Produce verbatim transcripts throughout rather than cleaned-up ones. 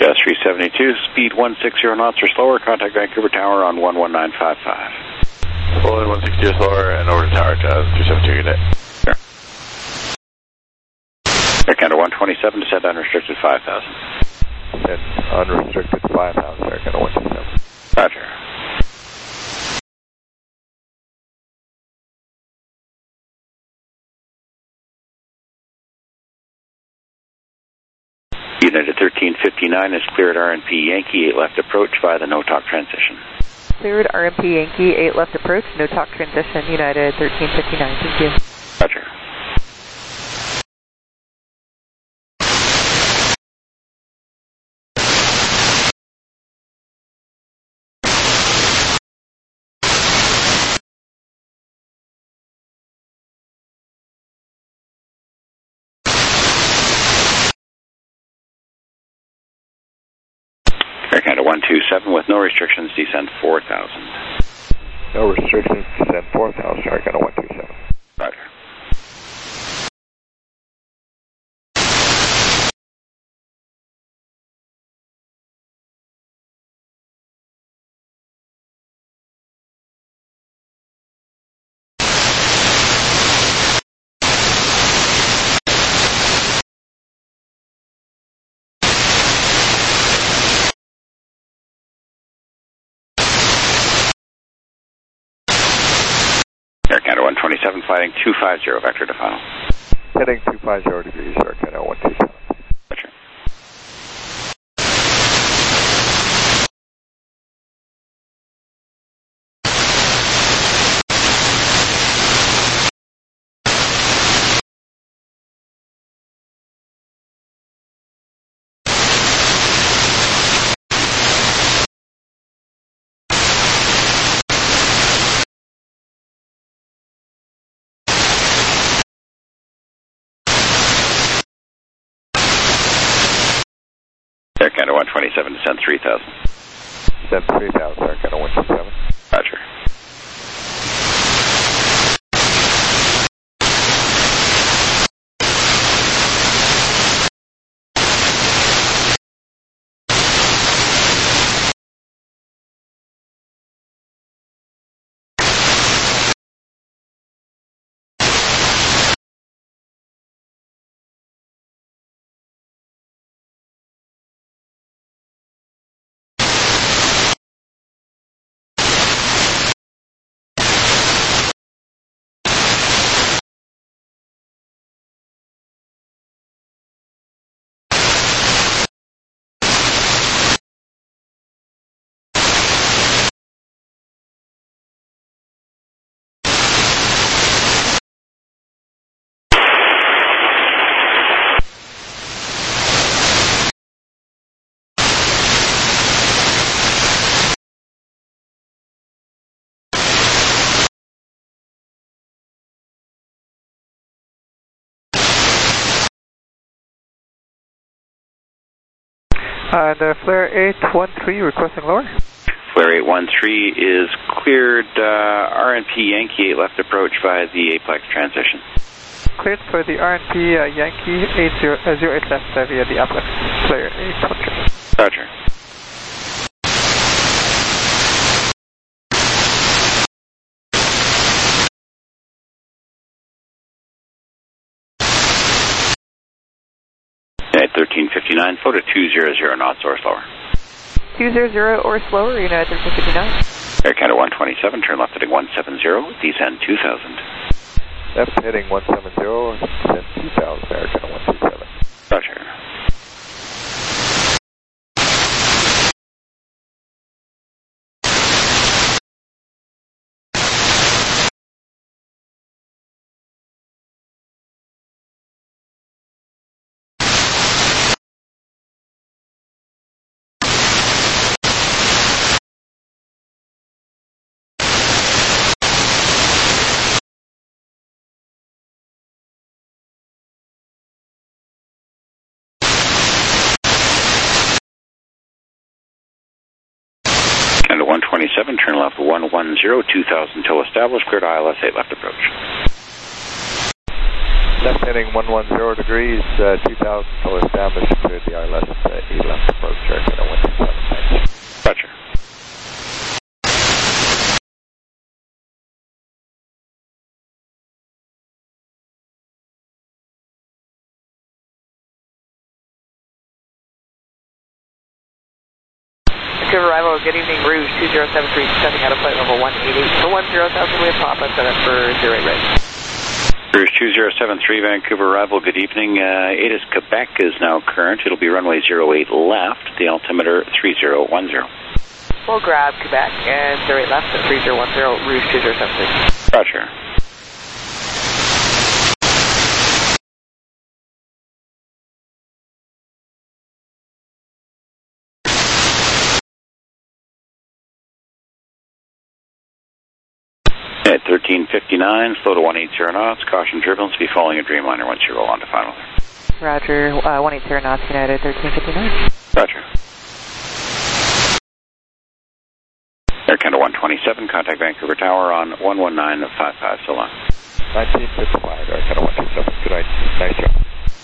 Jazz three seventy-two, speed one sixty knots or slower, contact Vancouver Tower on one one nine five five. Rolling one sixty or slower and over to Tower, Jazz three seventy-two, good day. Sure. Air Canada one twenty-seven, descend unrestricted five thousand. Descend unrestricted five thousand, Air Canada one twenty-seven. Roger. United thirteen fifty-nine is cleared R N P Yankee, eight left approach via the no-talk transition. Cleared R M P Yankee, eight left approach, no-talk transition, United thirteen fifty-nine, thank you. Roger. Air Canada one two seven with no restrictions, descend four thousand. No restrictions, descend four thousand, Air Canada one two seven. Roger. Air Canada one twenty-seven, flighting two five zero, vector to final. Heading two five zero degrees, Air Canada one two seven. Roger. Air Canada one twenty-seven, descend three thousand. Descend three thousand, Air Canada one two seven. Roger. And uh, flare eight one three requesting lower. Flare eight one three is cleared uh, R N P Yankee, eight left approach via the Aplex transition. Cleared for the R N P uh, Yankee eight zero, uh, zero eight left uh, via the Aplex. Flare eight one three. Roger. United thirteen fifty-nine, flow to two hundred knots or slower. two hundred or slower, United thirteen fifty-nine. Air Canada one twenty-seven, turn left heading one seventy, descend two thousand. Left heading one seventy, descend two thousand, Air Canada one two seven. Roger. one twenty-seven, turn left one one zero, two thousand till established, cleared I L S eight left approach. Left heading one one zero degrees, uh, two thousand till established, cleared the I L S uh, E left approach, air channel one two seven, thanks. Roger. Vancouver arrival, good evening, Rouge two zero seven three, setting out of flight level one eight eight for one zero thousand with Papa, set up for zero eight right. Rouge two zero seven three, Vancouver arrival, good evening. Uh, A T I S Quebec is now current. It'll be runway zero eight left, the altimeter three zero one zero. We'll grab Quebec and zero eight left at three zero one zero, Rouge two zero seven three. Roger. At thirteen fifty-nine, slow to one eighty knots, caution turbulence, be following a Dreamliner once you roll on to final. Roger, uh, one eighty knots, United thirteen fifty-nine. Roger. Air Canada one twenty-seven, contact Vancouver Tower on one one nine five five, so long. nineteen fifty-five, Air Canada one two seven, good night, nice job.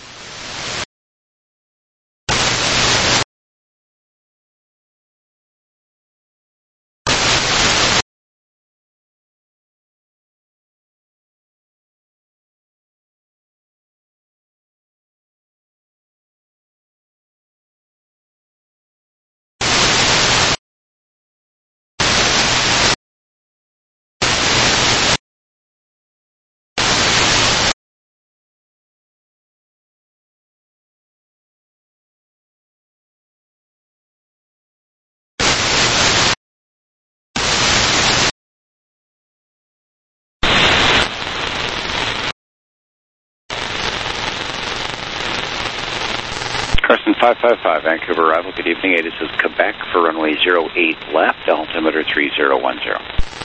Carson five five five, Vancouver arrival, good evening. A T I S is Quebec for runway zero eight left, altimeter three zero one zero.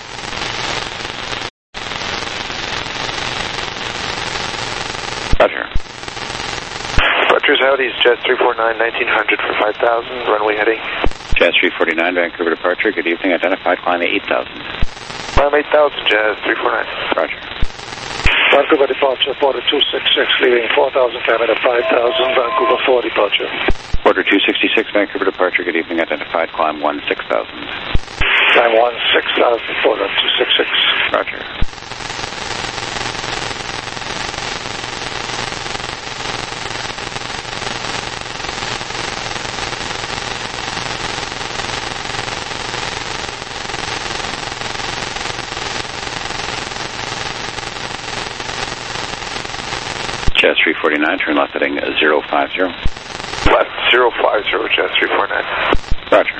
Roger. Rutgers Audi, Jazz three four nine, nineteen hundred for five thousand, runway heading. Jazz three forty-nine, Vancouver departure, good evening. Identified climb eight thousand. Climb eight thousand, Jazz three four nine. Roger. Vancouver departure, Porter two sixty-six, leaving four thousand, Canada five thousand, Vancouver four departure. Porter two sixty-six, Vancouver departure, good evening. Identified climb one six thousand. Climb one six thousand, Porter two sixty-six. Roger. Jazz three forty-nine, turn left heading zero five zero. Left zero five zero, Jazz three four nine. Roger.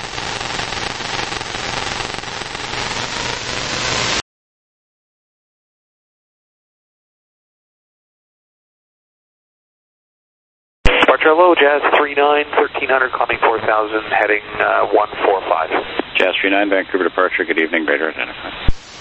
Departure hello, Jazz three nine, thirteen hundred, climbing four thousand, heading uh, one four five. Jazz three nine, Vancouver departure, good evening. Radar identified.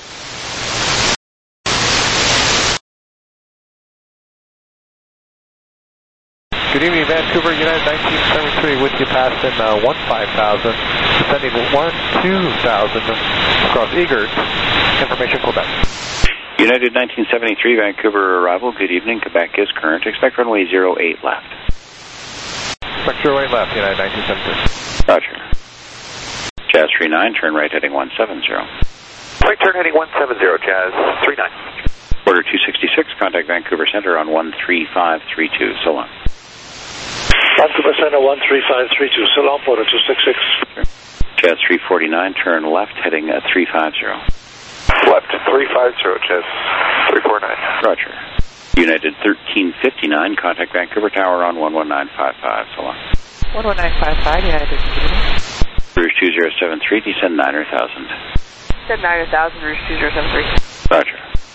Good evening, Vancouver, United nineteen seventy-three, with you passing uh, one five thousand, descending one two thousand across Eagert, information Quebec. United nineteen seventy-three, Vancouver arrival, good evening. Quebec is current. Expect runway zero eight left. Expect zero eight left, United nineteen seventy-three. Roger. Jazz three nine, turn right heading one seven zero. Right turn heading one seven zero, Jazz three nine. Order two sixty-six, contact Vancouver Center on one three five three two, so long. Vancouver Center one three five three two, so long, Porter two sixty-six. Jazz three forty-nine, turn left heading uh, three five zero. Left three five zero, Jazz three four nine. Roger. United thirteen fifty-nine, contact Vancouver Tower on one one nine five five, so long. one one nine five five, United thirteen fifty-nine. Rouge two zero seven three, descend niner thousand. Descend niner thousand, Rouge two zero seven three. Roger.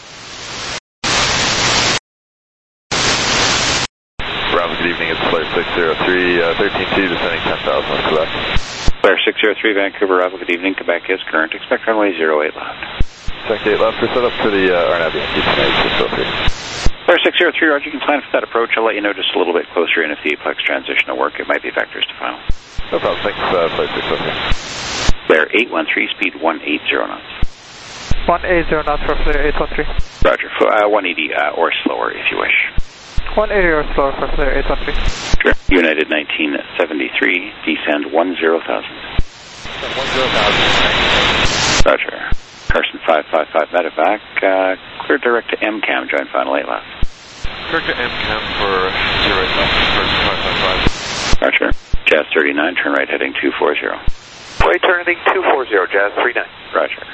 Bravo, good evening, it's Flare six zero three, uh, thirteen two, descending ten thousand, Quebec. Flare six zero three, Vancouver arrival, good evening. Quebec is current. Expect runway zero eight left. Expect eight left, we're set up for the uh, R N A V Yankee tonight, six oh three. Flare six zero three, Roger, you can plan for that approach. I'll let you know just a little bit closer in if the aplex transition will work. It might be vectors to final. No problem, thanks, uh, Flare six oh three. Flare eight one three, speed one eighty knots. one eighty knots for flare eight one three. Roger, uh, one eighty uh, or slower if you wish. one eighty or slower for flare eight one three. Sure. United nineteen seventy-three, descend one zero thousand. one zero thousand. Roger. Carson five five five medevac, uh, clear direct to M CAM, join final eight left. Clear to M CAM for zero eight left, Carson five five five. Roger. Jazz thirty-nine, turn right heading two forty. Right turning two forty, Jazz three nine. Roger.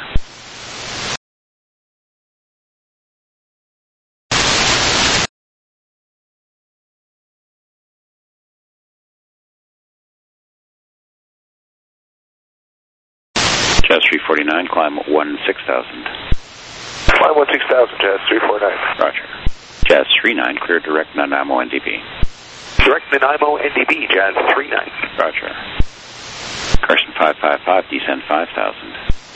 Jazz three forty-nine, climb one six thousand. Climb one six thousand, Jazz three forty-nine. Roger. Jazz three nine, clear direct Nanaimo N D B. Direct Nanaimo N D B, Jazz three nine. Roger. Carson five five five, descend five thousand.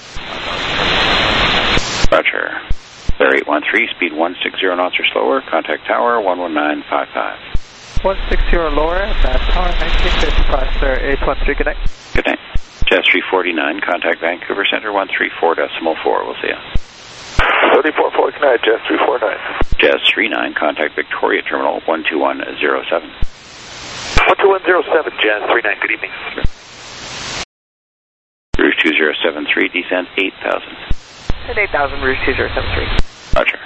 Roger. Bear eight one three, speed one sixty knots or slower, contact tower one one nine five five. one sixty or lower, that tower nineteen fifty-five, flare eight one three, good night. Good night. Jazz three forty-nine, contact Vancouver Center one three four decimal four. We'll see you. thirty-four forty, good night, Jazz three forty-nine. Jazz three nine, contact Victoria Terminal one two one zero seven. one two one zero seven, Jazz three nine, good evening. Rouge two zero seven three, descend eight thousand. At eight thousand, Rouge two zero seven three. Roger.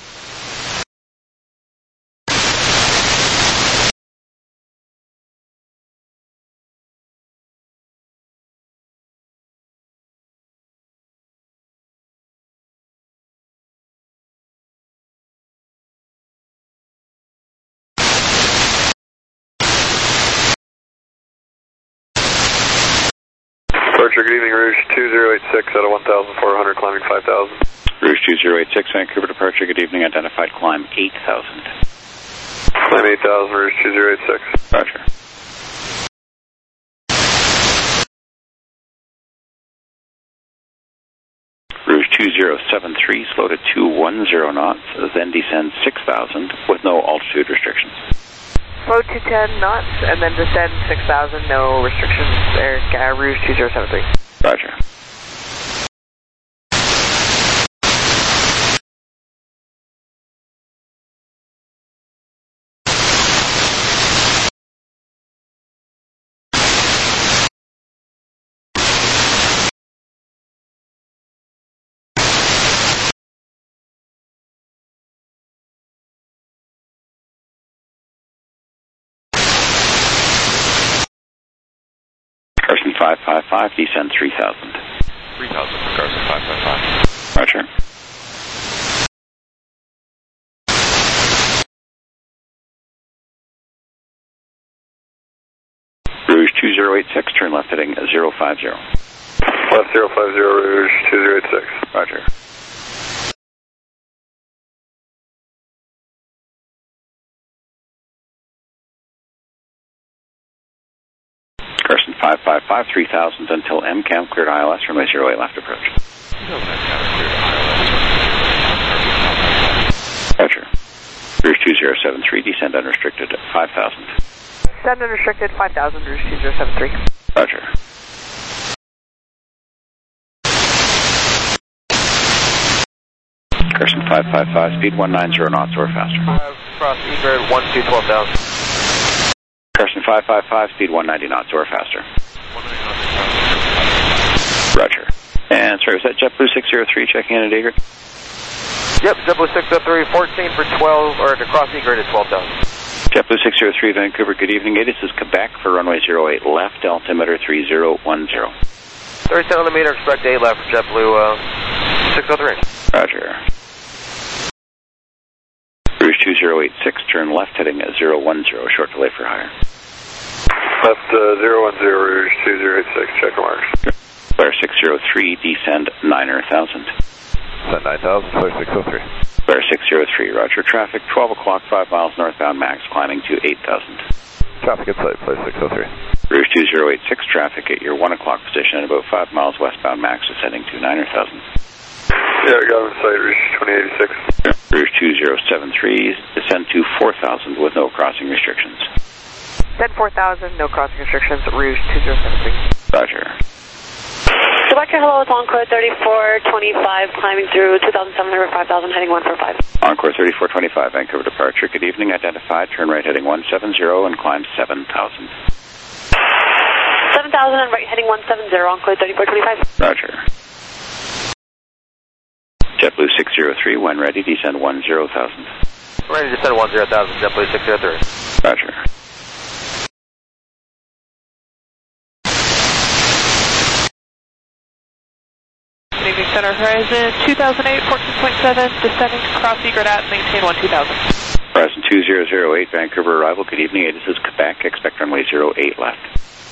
Departure, good evening, Rouge two zero eight six out of one thousand four hundred, climbing five thousand. Rouge two zero eight six, Vancouver departure, good evening, identified climb eight thousand. Climb eight thousand, Rouge two zero eight six. Roger. Rouge two zero seven three, slow to two one zero knots, then descend six thousand with no altitude restrictions. Slow to ten knots, and then descend six thousand, no restrictions there, uh, Rouge two zero seven three. Roger. Carson five five five, descend three thousand. three thousand for Carson five five five. Roger. Rouge two zero eight six, turn left heading zero five zero. Left zero five zero, Rouge two zero eight six. Roger. Carson five five five, three thousand until M CAM, cleared I L S, runway zero eight left approach. Roger. Rouge two zero seven three, descend unrestricted at five thousand. Descend unrestricted five thousand, Rouge two zero seven three. Roger. Carson five five five, speed one ninety knots or faster. Uh, cross egret one two twelve thousand. Carson five five five, speed one ninety knots or faster. Roger. And sorry, was that JetBlue six zero three checking in at Egret? Yep, JetBlue six zero three, fourteen for twelve, or to cross egret at twelve thousand. JetBlue six zero three, Vancouver, good evening. This is Quebec for runway zero eight left, altimeter three zero one zero. thirty-seven on the meter, expect eight left for JetBlue uh, six zero three. Roger. Rouge two zero eight six, turn left heading at zero one zero, short delay for higher. Left uh, zero one zero, Rouge two zero eight six, check marks. Flare six zero three, descend nine thousand. Descend nine thousand, flare six zero three. Flare six zero three, roger. Traffic twelve o'clock, five miles northbound, max climbing to eight thousand. Traffic at site, flare six zero three. Rouge two zero eight six, traffic at your one o'clock position at about five miles westbound, max descending to nine thousand. Yeah, I got on site, Rouge twenty eighty-six. Rouge two zero seven three, descend to four thousand with no crossing restrictions. Descend four thousand, no crossing restrictions, Rouge two zero seven three. Roger. Goodbye. Departure, hello, it's Encore thirty-four twenty-five, climbing through two thousand seven hundred, five thousand, heading one four five. Encore thirty-four twenty-five, Vancouver departure. Good evening, identified, turn right heading one seven zero and climb seven thousand. seven thousand and right heading one seven zero, Encore thirty-four twenty-five. Roger. JetBlue six zero three, when ready, descend one zero thousand. Ready to descend one zero thousand, JetBlue six zero three. Roger. Good evening, Center Horizon two thousand eight, fourteen point seven, descending to cross egret at maintain one two thousand. Horizon two zero zero eight, Vancouver arrival. Good evening, this is Quebec, expect runway zero eight left.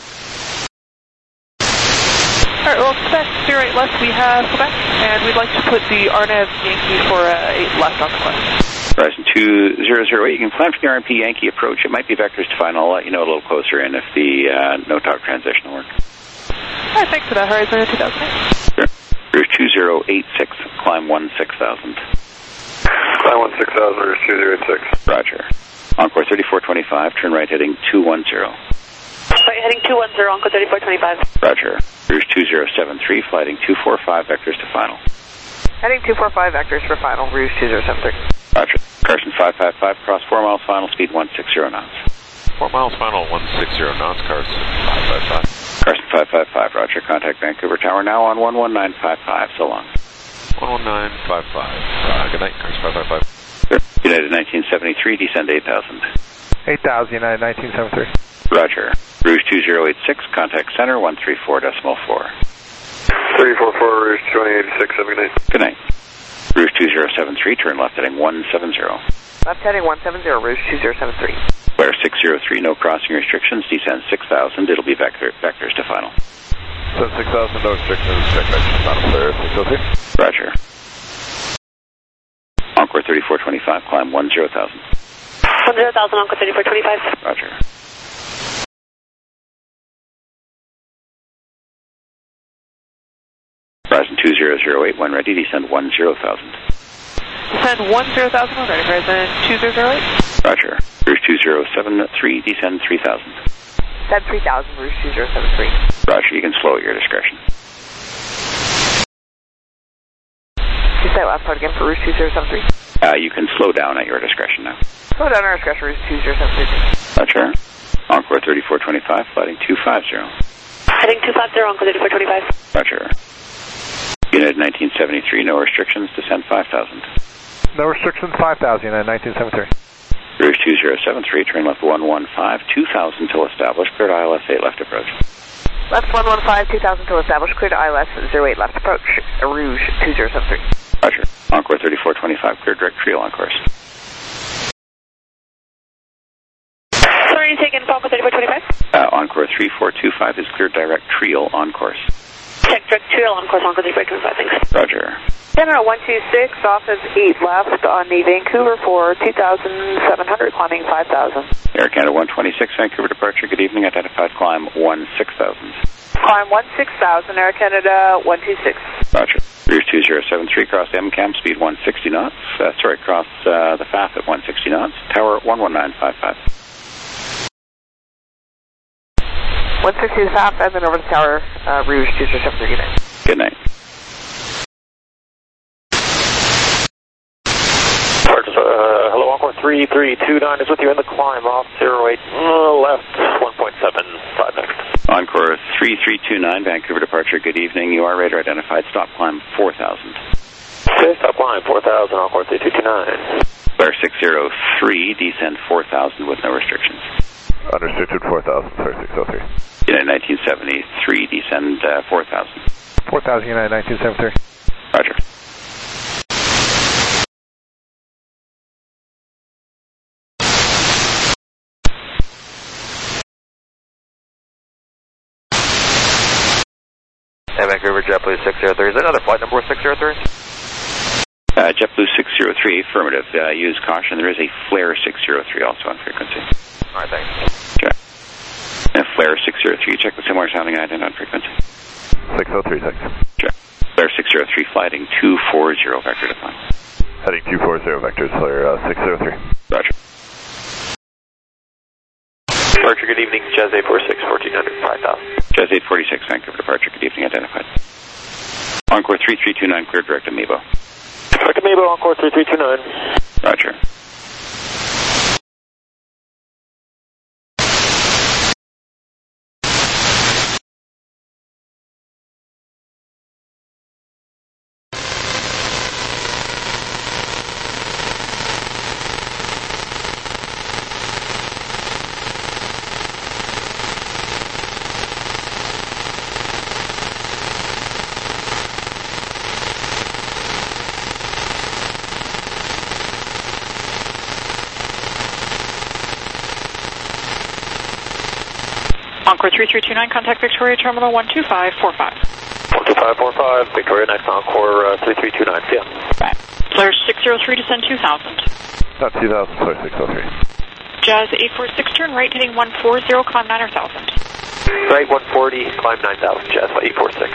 Alright, well, expect zero eight left, we have Quebec, and we'd like to put the R N A V Yankee for uh, eight left on the quest. Horizon two zero zero eight, you can plan for the R N P Yankee approach. It might be vectors to final. I'll let you know a little closer in if the uh, no-talk transition will work. Alright, thanks for that, Horizon two thousand eight. Sure. Rouge two zero eight six, climb one six thousand. Climb one six thousand, Rouge two zero eight six. Roger. Encore thirty-four twenty-five, turn right heading two one zero. Right heading two one zero, Encore thirty-four twenty-five. Roger. Rouge two zero seven three, flighting two four five, vectors to final. Heading two four five, vectors for final, Rouge two zero seven three. Roger. Carson five five five, cross four miles, final speed one six zero knots. four miles final, one six zero knots, Carson five five five. Carson five five five, roger. Contact Vancouver Tower now on one one nine five five. So long. one one nine five five. Uh, good night, Carson five five five. Sure. United nineteen seventy-three, descend eight thousand. eight thousand, United nineteen seventy-three. Roger. Rouge two zero eight six, contact center one three four decimal four. three four four, Rouge twenty eighty-six, have a good night. Good night. Rouge two zero seven three, turn left heading one seven zero. Left heading one seven zero, Rouge two zero seven three. Blair six zero three, no crossing restrictions, descend six thousand, it'll be vector, vectors to final. Descend six thousand, no restrictions, check vectors to final, Blair six zero three. Roger. Encore thirty-four twenty-five, climb one zero thousand. one zero thousand, Encore thirty-four twenty-five. Roger. Horizon two zero zero eight, when ready, descend one zero thousand. Descend one zero thousand, when ready, Horizon two zero zero eight. Roger. Rouge two zero seven three, descend three thousand. Descend three thousand, Rouge two zero seven three. Roger, you can slow at your discretion. Can you say that last part again for Rouge two zero seven three? Uh, you can slow down at your discretion now. Slow down our discretion, Rouge two zero seven three. Roger. Encore thirty-four twenty-five, flighting two five zero. Heading two five zero, Encore thirty-four twenty-five. Roger. United nineteen seventy-three, no restrictions, descend five thousand. No restrictions, five thousand, United nineteen seventy-three. Rouge two zero seven three, turn left one one five, two thousand till established, cleared I L S eight left approach. Left one one five, two thousand till established, cleared I L S zero eight left approach, Rouge two zero seven three. Roger. Encore thirty-four twenty-five, cleared direct trial on course. Sorry, taken Encore thirty-four twenty-five. Uh, Encore three four two five is cleared direct trial on course. Check direct trial on course, Encore thirty-four twenty-five, thanks. Roger. Center one two six, off is eight left on the Vancouver for two thousand seven hundred, climbing five thousand. Air Canada one twenty-six, Vancouver departure, good evening, identified climb one six thousand. Climb one six thousand, Air Canada one two six. Roger. Rouge two zero seven three, cross M CAM, speed one sixty knots. Uh, sorry, cross uh, the F A F at one sixty knots. Tower one one nine five five. one sixty is half, and then over the tower, uh, Rouge two zero seven three, good night. Good night. Uh, hello, Encore three three two nine is with you in the climb off zero eight uh, left one point seven five next. Encore three three two nine, Vancouver departure, good evening. You are radar identified, stop climb four thousand. Okay, stop climb four thousand, Encore three two two nine. Blair six zero three, descend four thousand with no restrictions. Unrestricted four thousand, sorry, six oh three. United nineteen seventy-three, descend uh, four thousand. four thousand, United nineteen seventy-three. Roger. Hey, Vancouver, JetBlue six zero three. Is that another flight number with six zero three? Uh, JetBlue six zero three, affirmative. Uh, use caution. There is a Flare six zero three also on frequency. All right, thanks. Okay. And Flare six zero three, check the similar sounding ident on frequency. six oh three, thanks. Sure. Flare six zero three, flighting two four zero, vector to final. Heading two four zero, vectors, Flare uh, six zero three. Roger. Departure, good evening, Jazz eight four six, fourteen hundred, five thousand. Jazz eight forty-six, Vancouver departure, good evening, identified. Encore three three two nine, clear direct Amoeba. Direct Amoeba, Encore three three two nine. Roger. Encore three three two nine, contact Victoria Terminal one two five four five. one two five four five, Victoria, next Encore uh, three three two nine, see ya. Right. Flare six zero three, descend two thousand. Not two thousand, sorry, six oh three. Jazz eight four six, turn right, heading one four zero, climb nine thousand. Right, one forty, climb nine thousand, Jazz eight four six.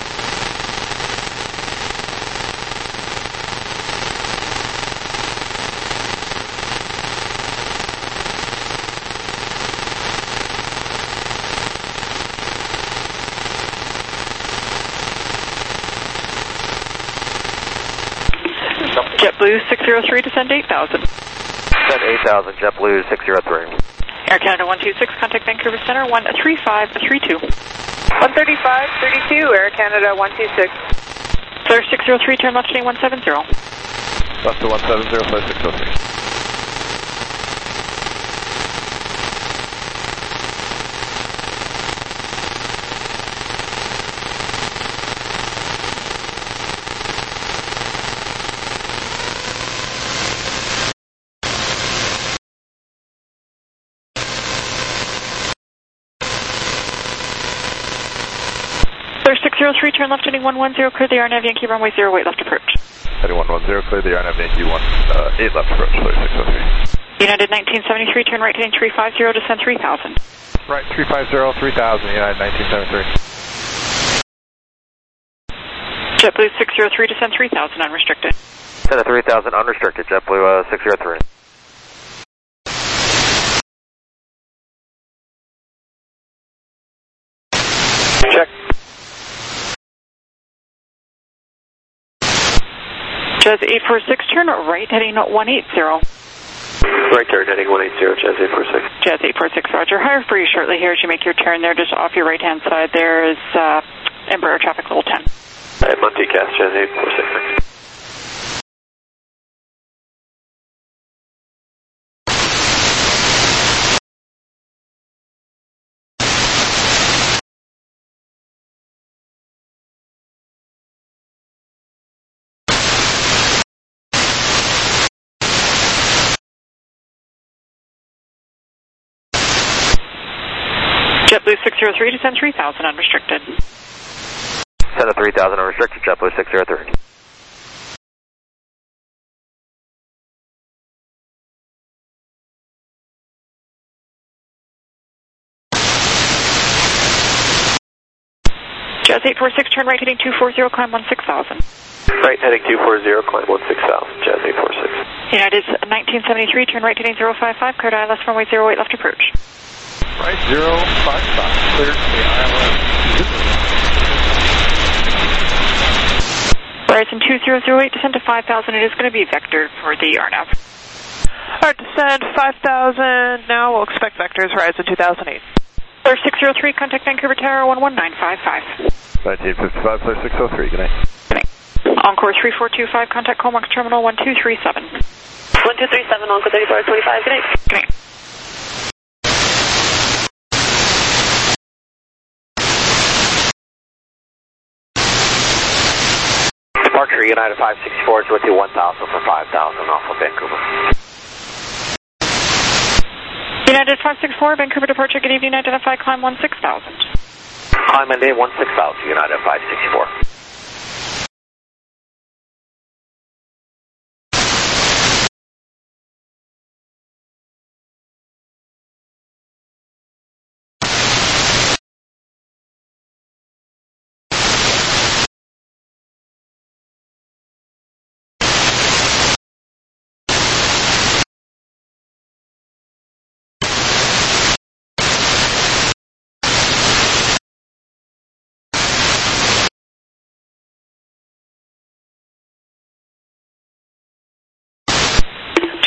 JetBlue six zero three, descend eight thousand. Descend eight thousand, JetBlue six zero three. Air Canada one two six, contact Vancouver Center one three five three two. one thirty-five thirty-two, Air Canada one two six. Flare six zero three, turn left heading one seven zero. Left to one seven zero, flare six oh three. Flare six zero three, turn left heading one one zero, clear the R N A V Yankee runway zero eight left approach. Heading one one zero, clear the R N A V Yankee one eight left approach, flare six oh three. United nineteen seventy-three, turn right heading three five zero, descend three thousand. Right, three five zero, three thousand, United nineteen seventy-three. JetBlue six zero three, descend three thousand, unrestricted. Descend to three thousand, unrestricted, JetBlue uh, six zero three. Check. Jazz eight four six, turn right heading one eight zero. Right turn heading one eight zero, Jazz eight four six. Jazz eight four six, roger. Hire for you shortly here as you make your turn there. Just off your right-hand side there is uh, Embraer traffic level ten. Right, Montecast, Jazz eight four six. JetBlue six zero three, descend three thousand, unrestricted. Descend to three thousand, unrestricted, JetBlue six zero three. Jazz eight four six, turn right heading two four zero, climb one six thousand. Right heading two four zero, climb one six thousand, Jazz eight four six. United nineteen seventy-three, turn right heading zero five five, cleared I L S runway zero eight left approach. Right, zero five five, cleared the I L S. Horizon two zero zero eight, descend to five thousand. It is going to be vector for the R N A V. Alright, descend five thousand. Now we'll expect vectors, Horizon two thousand eight. Flare six zero three, contact Vancouver Tower one one nine five five. nineteen fifty-five, flare six oh three, good night. Good night. Encore three four two five, contact Comox Terminal one two three seven. one two three seven, Encore thirty-four twenty-five, good night. Good night. Departure United five sixty-four is with you one thousand for five thousand off of Vancouver. United five six four, Vancouver departure, good evening, identify climb one six thousand. Climb and day one six thousand, United five sixty-four.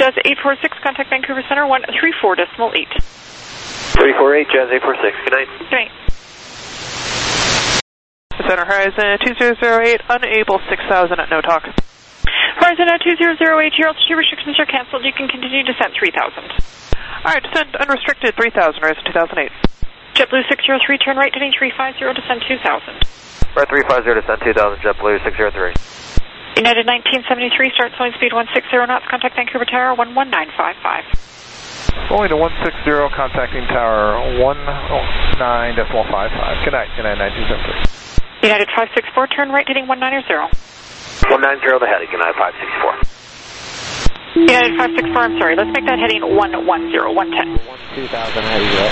Jazz eight four six, contact Vancouver Center, one three four decimal eight. three four eight, Jazz eight four six, good night. Good night. Center Horizon two zero zero eight, unable six thousand at no talk. Horizon two zero zero eight, your altitude restrictions are canceled. You can continue descent three thousand. Alright, descend unrestricted three thousand, Horizon two thousand eight. JetBlue six zero three, turn right, heading three five zero, descend two thousand. Right three five zero, descend two thousand, JetBlue six zero three. United nineteen seventy-three, start slowing speed one six zero knots, contact Vancouver Tower one one nine five five. Going to one six zero, contacting tower one nine decimal five five. Good night, United nineteen seventy-three. United five six four, turn right, heading one nine zero. one nine zero the heading, United five six four. United five six four, I'm sorry, let's make that heading one one zero, one ten. two thousand, heading up.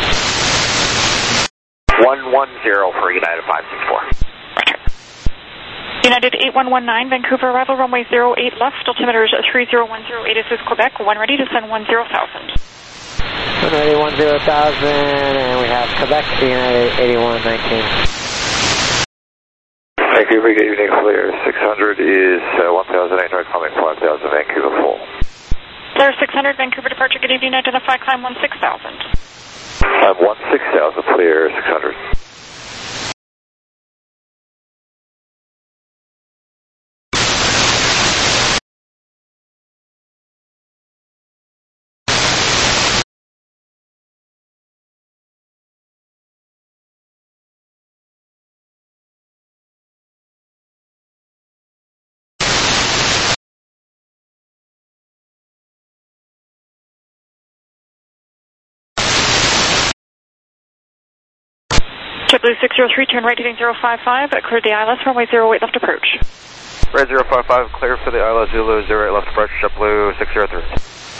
one one zero for United five six four. Roger. United eight one one nine, Vancouver arrival, runway zero eight left, altimeter three zero one zero eight, this is Quebec, one ready to send one zero thousand. one ready, one zero thousand, and we have Quebec, United eighty-one nineteen. Vancouver, good evening, clear. six hundred is uh, one thousand eight hundred, climbing five thousand, Vancouver full. Clear six hundred, Vancouver departure, good evening, identify, climb one six thousand. Climb one six thousand, clear six hundred. JetBlue six zero three, turn right, heading zero five five, clear the I L S, runway zero eight left approach. Red zero five five, clear for the I L S Zulu zero eight left approach, JetBlue six zero three.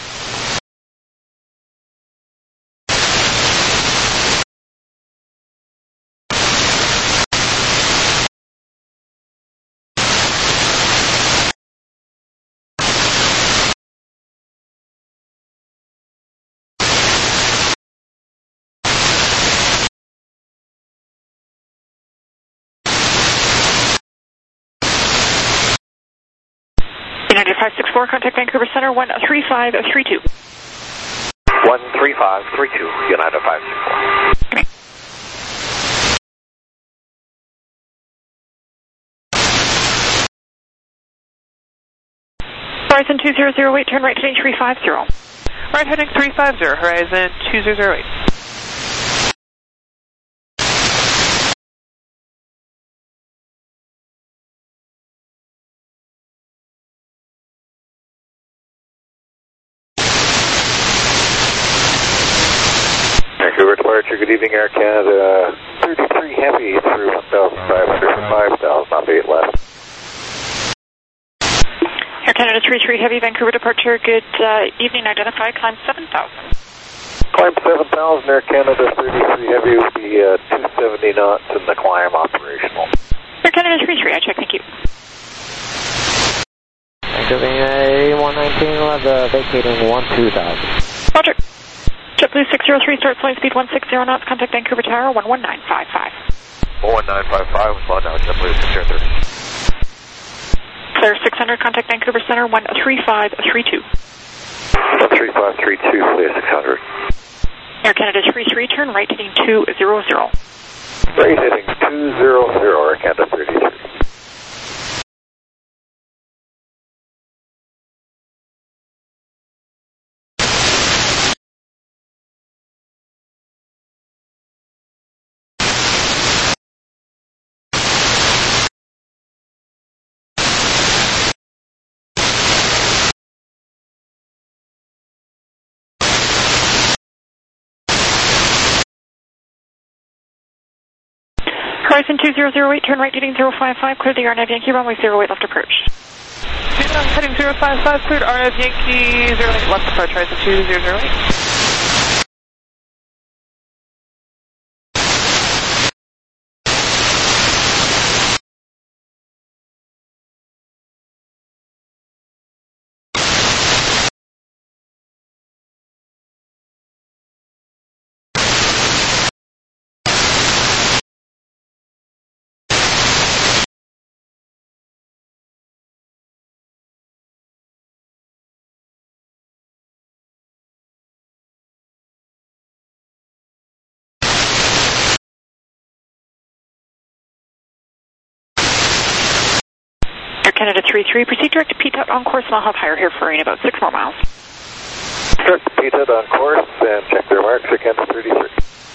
United five six four, contact Vancouver Center, one three five three two. one three five three two, United five six four. Okay. Horizon two zero zero eight, turn right, heading three five zero. Right heading three five zero, Horizon two zero zero eight. Vancouver departure, good evening, Air Canada thirty-three heavy through one thousand five hundred, five thousand, not eight left. Air Canada three three heavy, Vancouver departure, good uh, evening, identify, climb seven thousand. Climb seven thousand, Air Canada thirty-three heavy will be uh, two seventy knots and the climb operational. Air Canada three three, I check, thank you. Vancouver, eighty-one nineteen, we'll have the vacating one two thousand. Roger. JetBlue six zero three, start slowing speed one six zero knots, contact Vancouver Tower one one nine five five. one one nine five five, slow down, JetBlue six zero three. Clear six hundred, contact Vancouver Center one three five three two. one three five three two, clear six hundred. Air Canada three three, turn right, heading two zero zero. Right heading two zero zero, Air Canada thirty-three. Horizon two zero zero eight, turn right, heading zero five five, clear the R N A V Yankee, runway zero eight left approach. Heading zero five five, cleared R N A V Yankee zero eight left approach, Horizon two zero zero eight. Canada three three, proceed direct to P T U T on course, and I'll have higher here for in about six more miles. Direct to P T U T on course, and check their marks, Air Canada thirty-three.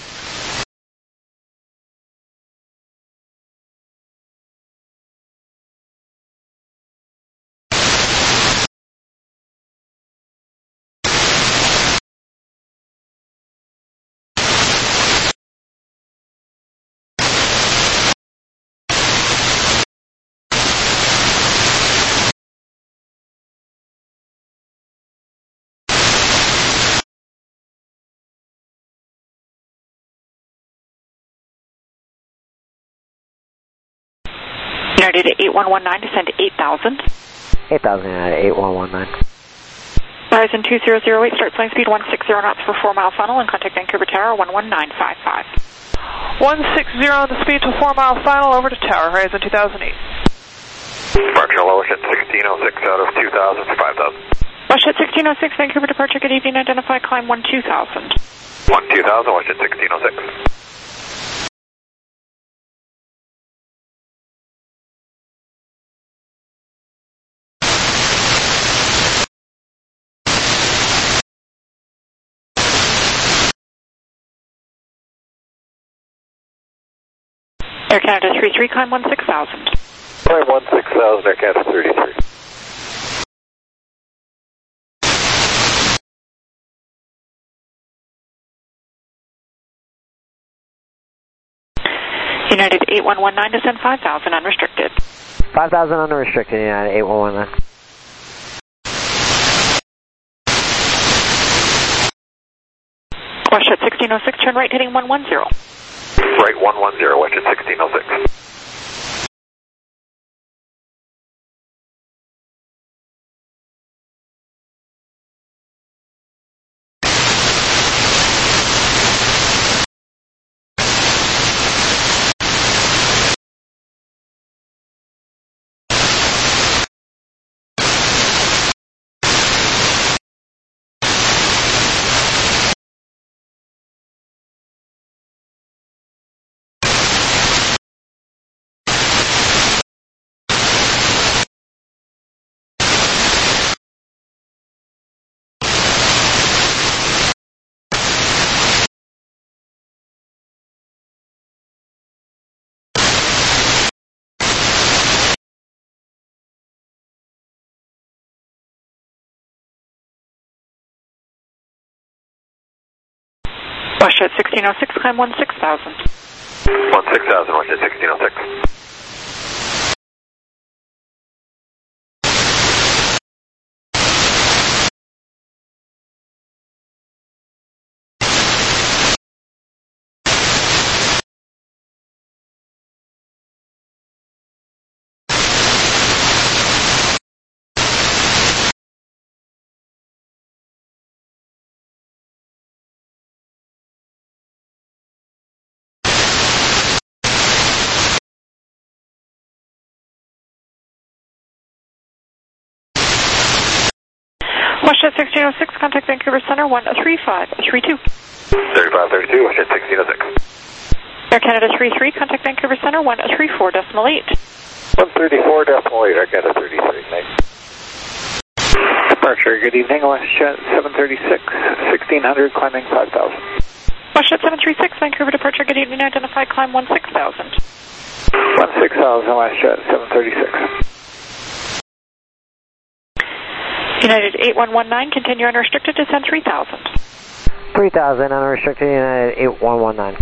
United eight one one nine, descend eight thousand. eight thousand, United eight one one nine. Horizon two zero zero eight, start flying speed one six zero knots for four mile final, and contact Vancouver Tower one one nine five five. one six zero the speed to four mile final, over to Tower, Horizon two thousand eight. Departure low at sixteen oh six out of two thousand for five thousand. Washut sixteen oh six, Vancouver departure, good evening, identify, climb one two thousand. one two thousand, Washut sixteen oh six. Air Canada three three, climb one six thousand. Climb one six thousand, Air Canada thirty-three. United eight one one nine, descend five thousand, unrestricted. five thousand unrestricted, United eight one one nine. Washut sixteen oh six, turn right, heading one one zero. Right one one zero, Washut sixteen oh six. Washut sixteen oh six, climb one six thousand. one six thousand, Washut sixteen oh six. Washut sixteen oh six, contact Vancouver Center one three five three two. thirty-five thirty-two, Washut sixteen oh six. Air Canada three three, contact Vancouver Center one three four decimal eight. one thirty-four decimal eight, Air Canada thirty-three, nice. Departure, good evening, Washut seven thirty-six, sixteen hundred, climbing five thousand. Washut seven three six, Vancouver departure, good evening, identify, climb one six thousand. one six thousand, Washut seven thirty-six. United eight one one nine, continue unrestricted, descend three thousand. three thousand unrestricted, United eight one one nine.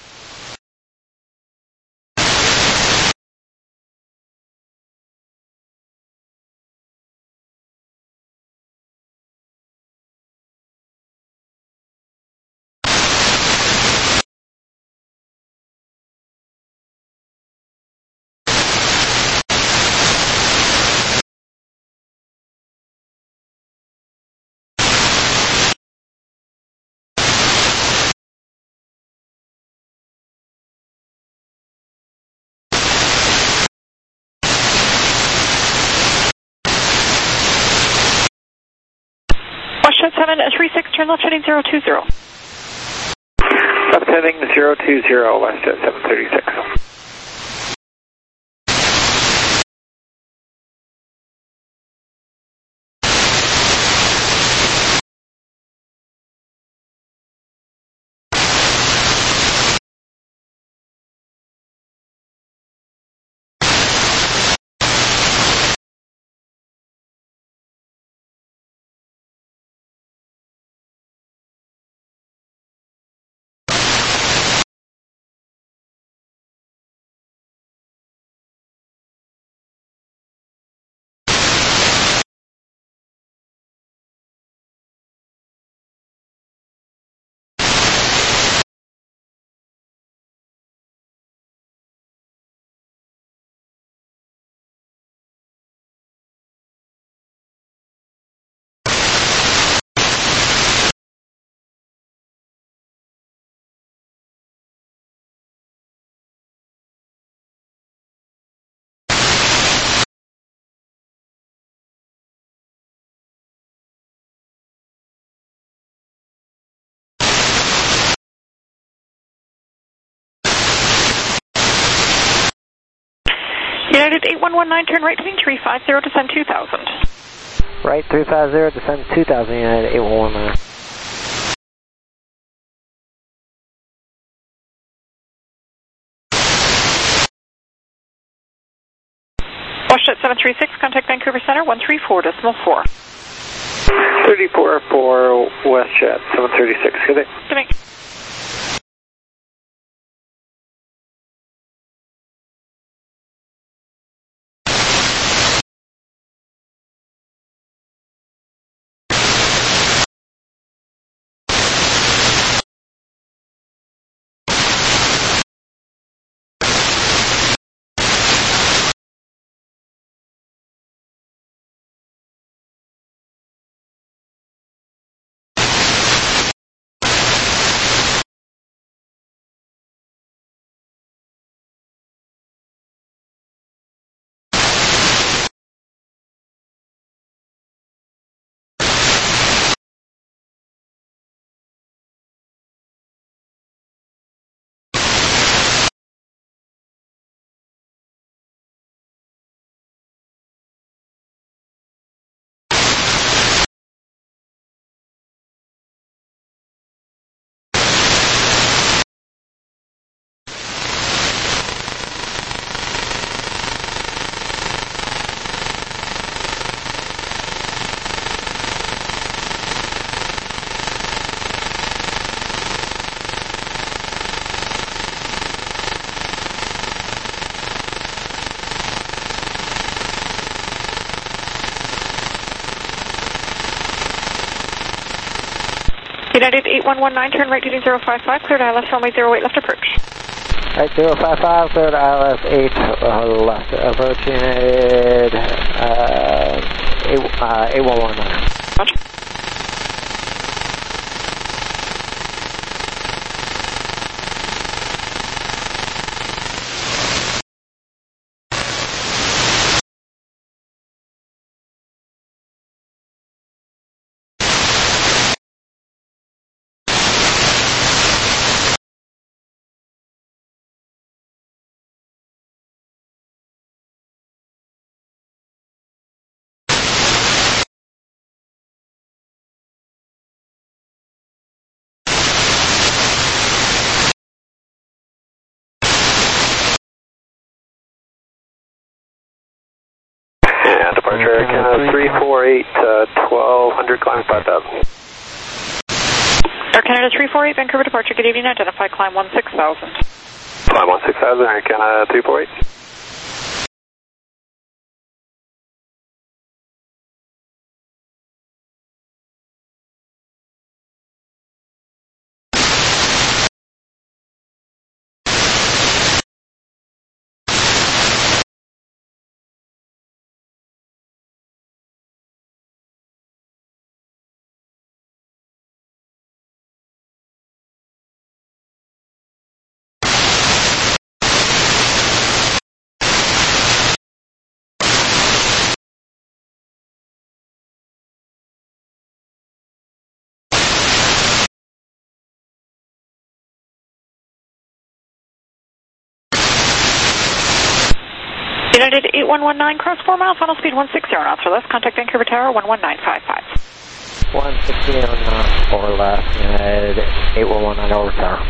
Washut seven three six, turn left heading zero two zero. Left heading zero two zero, Washut seven thirty-six. United eight one one nine, turn right heading three five zero, descend two thousand. Right three five zero, descend two thousand, United eight one one nine. WestJet seven three six, contact Vancouver Center, one three four decimal four. thirty-four for WestJet seven thirty-six, good day. Good day. United eight one one nine, turn right heading zero five five, cleared I L S runway zero eight left approach. Right zero five five, cleared I L S eight uh, left approach, United uh, eight one one nine. Roger. And departure Canada three four eight, uh, twelve hundred, climbing five thousand. Air Canada three four eight, Vancouver departure, good evening, identify climb one six thousand. Climb one six thousand, Air Canada three four eight. United eight one one nine, cross four miles, final speed one sixty knots or less, contact Vancouver Tower one one nine five five. one sixty knots or less, United eight one one nine over Tower.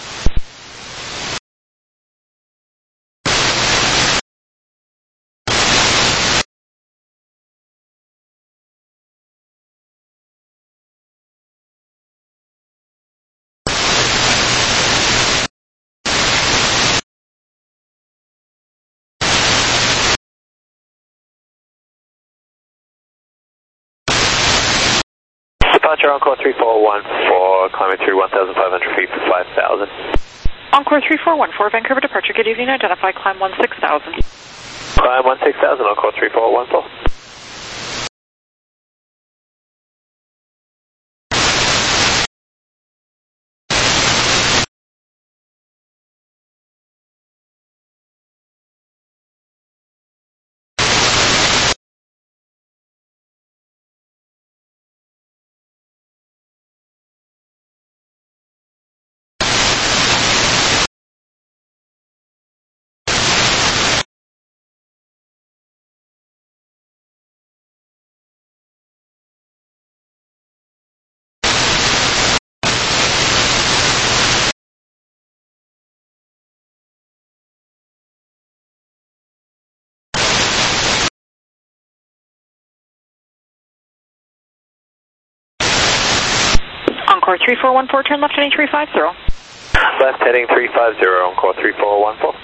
Departure Encore three four one for climbing through one thousand five hundred feet for five thousand. Encore three four one four, Vancouver departure, good evening, identify climb one six thousand. Climb one six thousand, Encore three four one four. Encore three four one four, turn left heading three five zero. Left heading three five zero, Encore three four one four.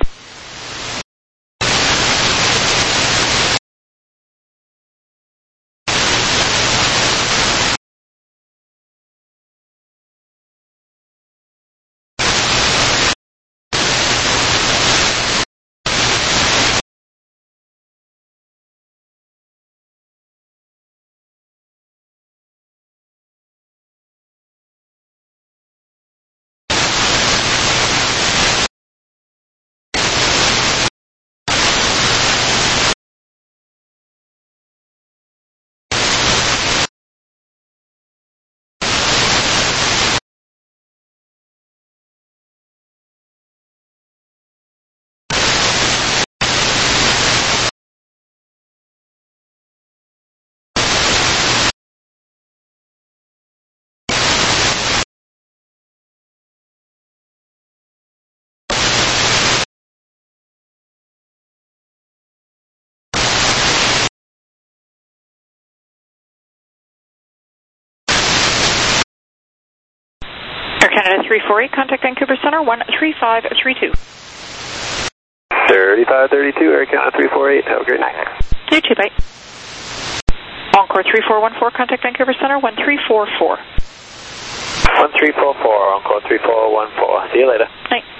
Air Canada three four eight, contact Vancouver Center one three five three two. thirty-five thirty-two, Air Canada three four eight, have a great night. You too, bye. Encore three four one four, contact Vancouver Center one three four four. one three four four, Encore three four one four. See you later. Night.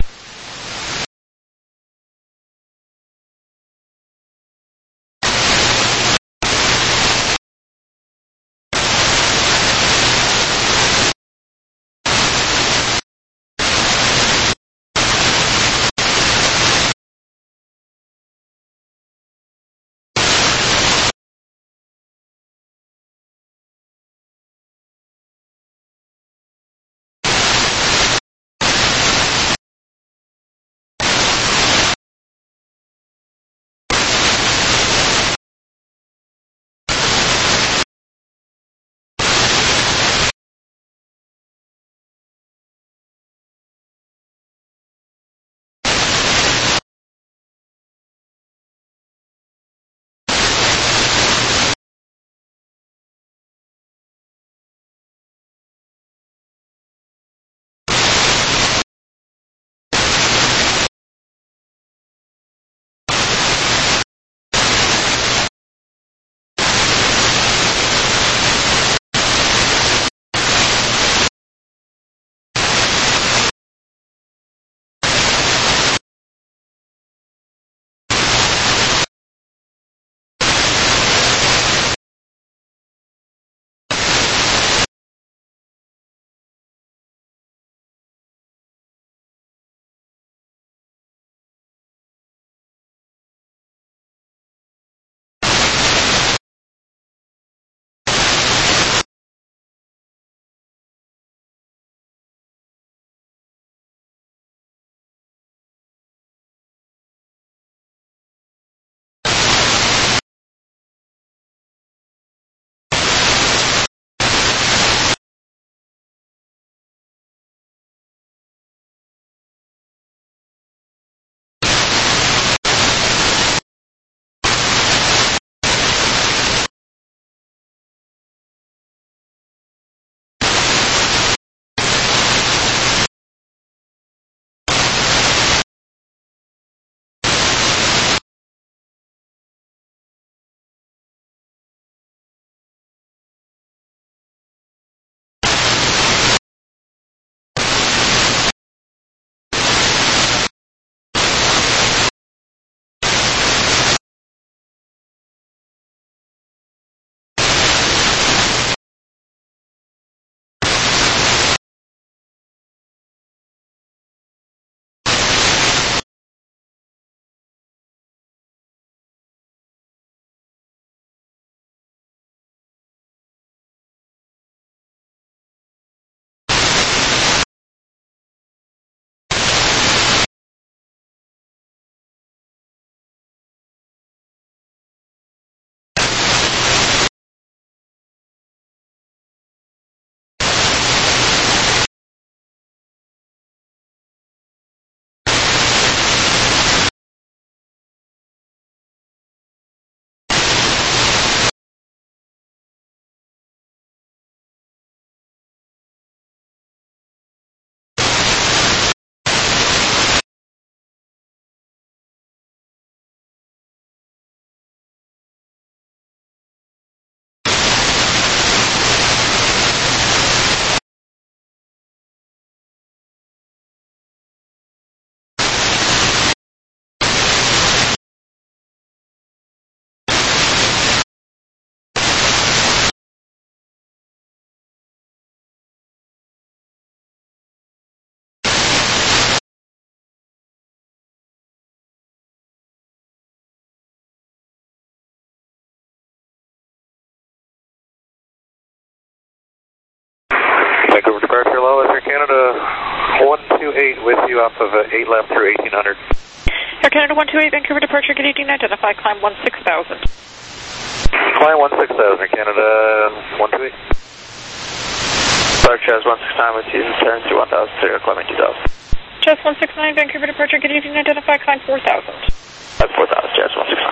you off of uh, eight left through eighteen hundred. Air Canada one two eight, Vancouver departure, good evening, identify, climb one six thousand. Climb one six thousand, Air Canada one two eight. Clark Jazz one six nine with you, turn to one thousand, climbing two thousand. Jazz one six nine, Vancouver departure, good evening, identify, climb four thousand. That's four thousand, Jazz one six nine.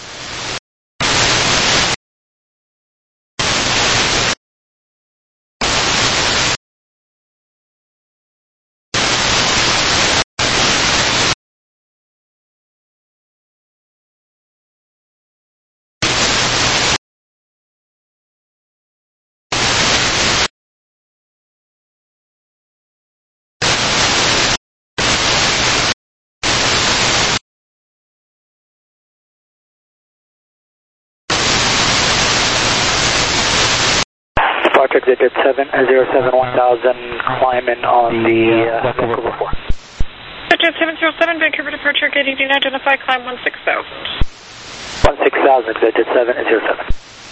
Departure digit seven zero seven one thousand, climbing on the uh, Vancouver four. Digit seven zero seven, Vancouver departure, good evening, identify, climb one six thousand. one six thousand, digit seven zero seven.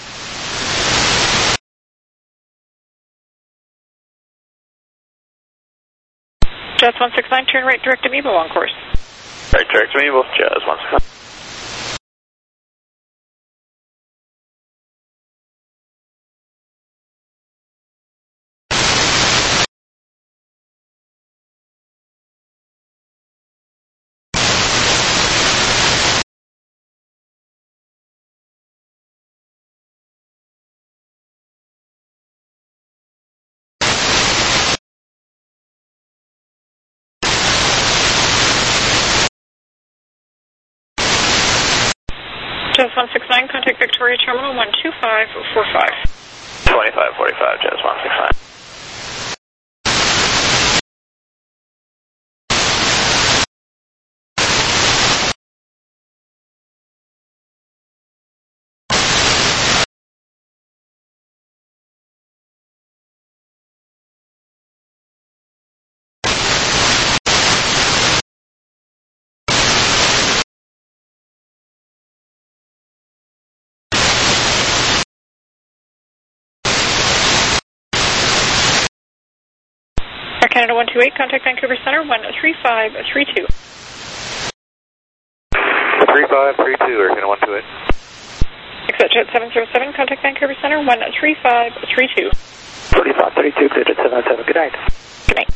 Jazz one six nine, turn right, direct to Meebo on course. Right, direct to Meebo, Jazz one six nine. Jazz one six nine, contact Victoria Terminal one two five four five. twenty-five forty-five, Jazz one six nine. Air Canada one two eight, contact Vancouver Center one three five three two. three five three two, Air Canada one two eight. Exit Jet seven zero seven, contact Vancouver Center one three five three two. thirty-five thirty-two, digit seven seven, good night. Good night.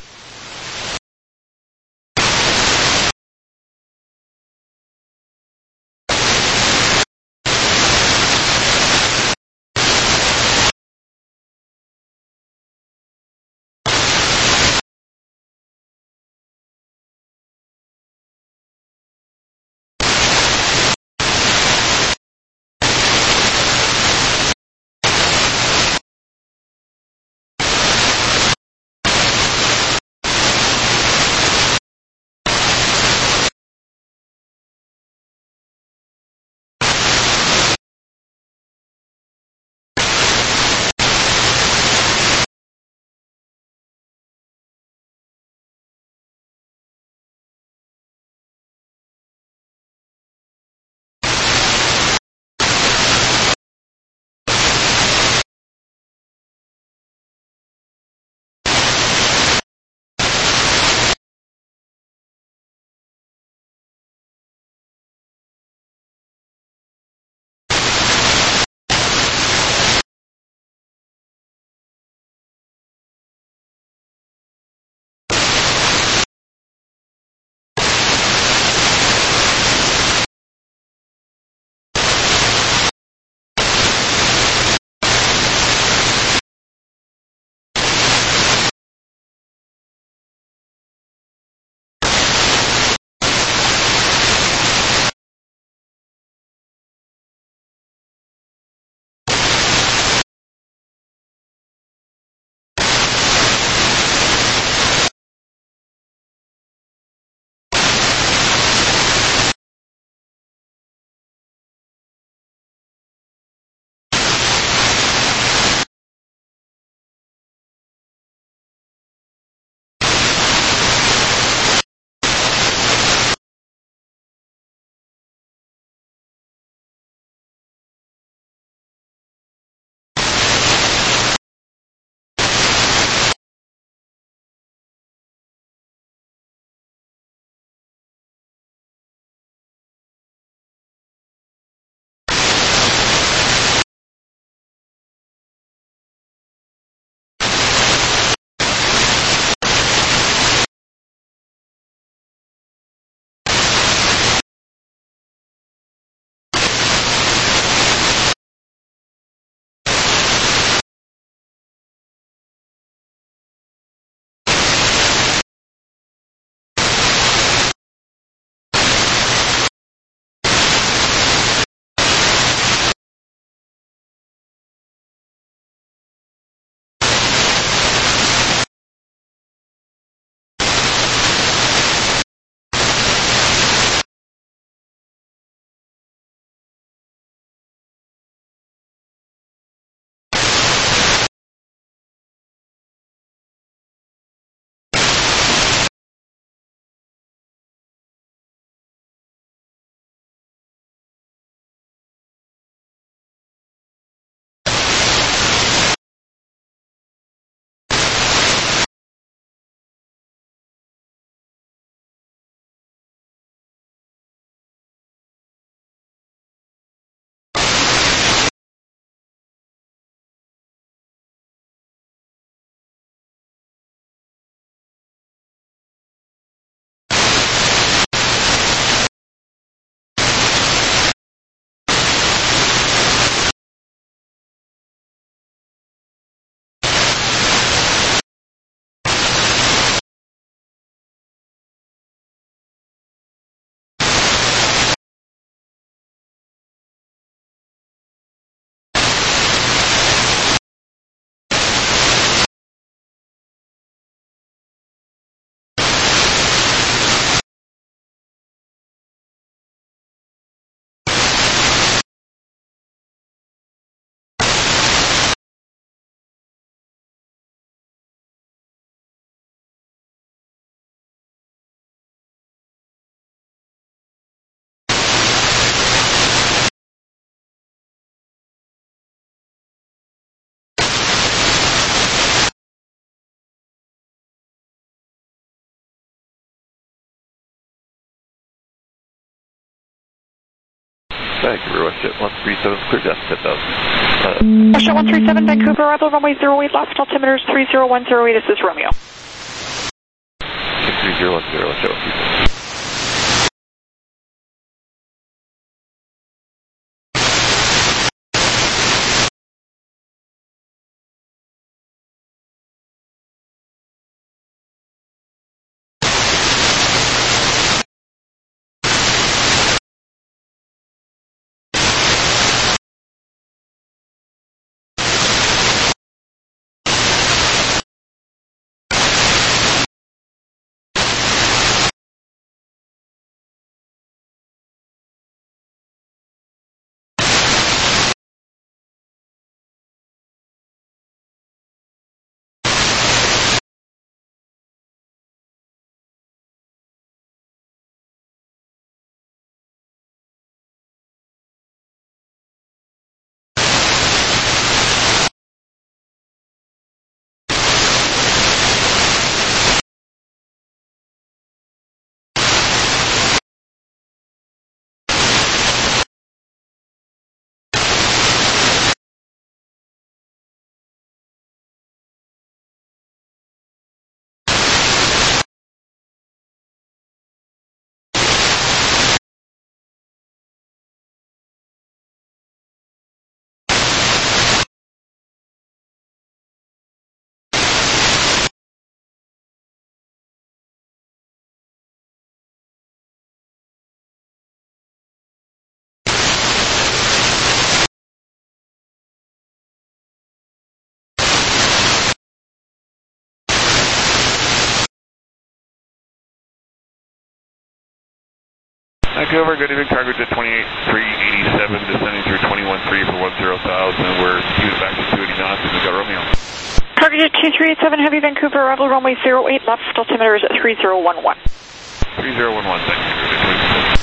Vancouver, WestJet one three seven, clear down to ten thousand. Uh, WestJet one three seven, Vancouver, arrival runway zero eight left, altimeter is three zero one zero eight, this is Romeo. three zero one zero, WestJet one three seven. Vancouver, good evening, cargo jet twenty-eight three eighty-seven, descending through twenty-one three for one zero thousand. We're skewed back to two eighty knots, and we've got Romeo. Cargo jet two three eight seven, heavy Vancouver, arrival runway zero eight left, altimeter is three zero one one. three zero one one, thank you.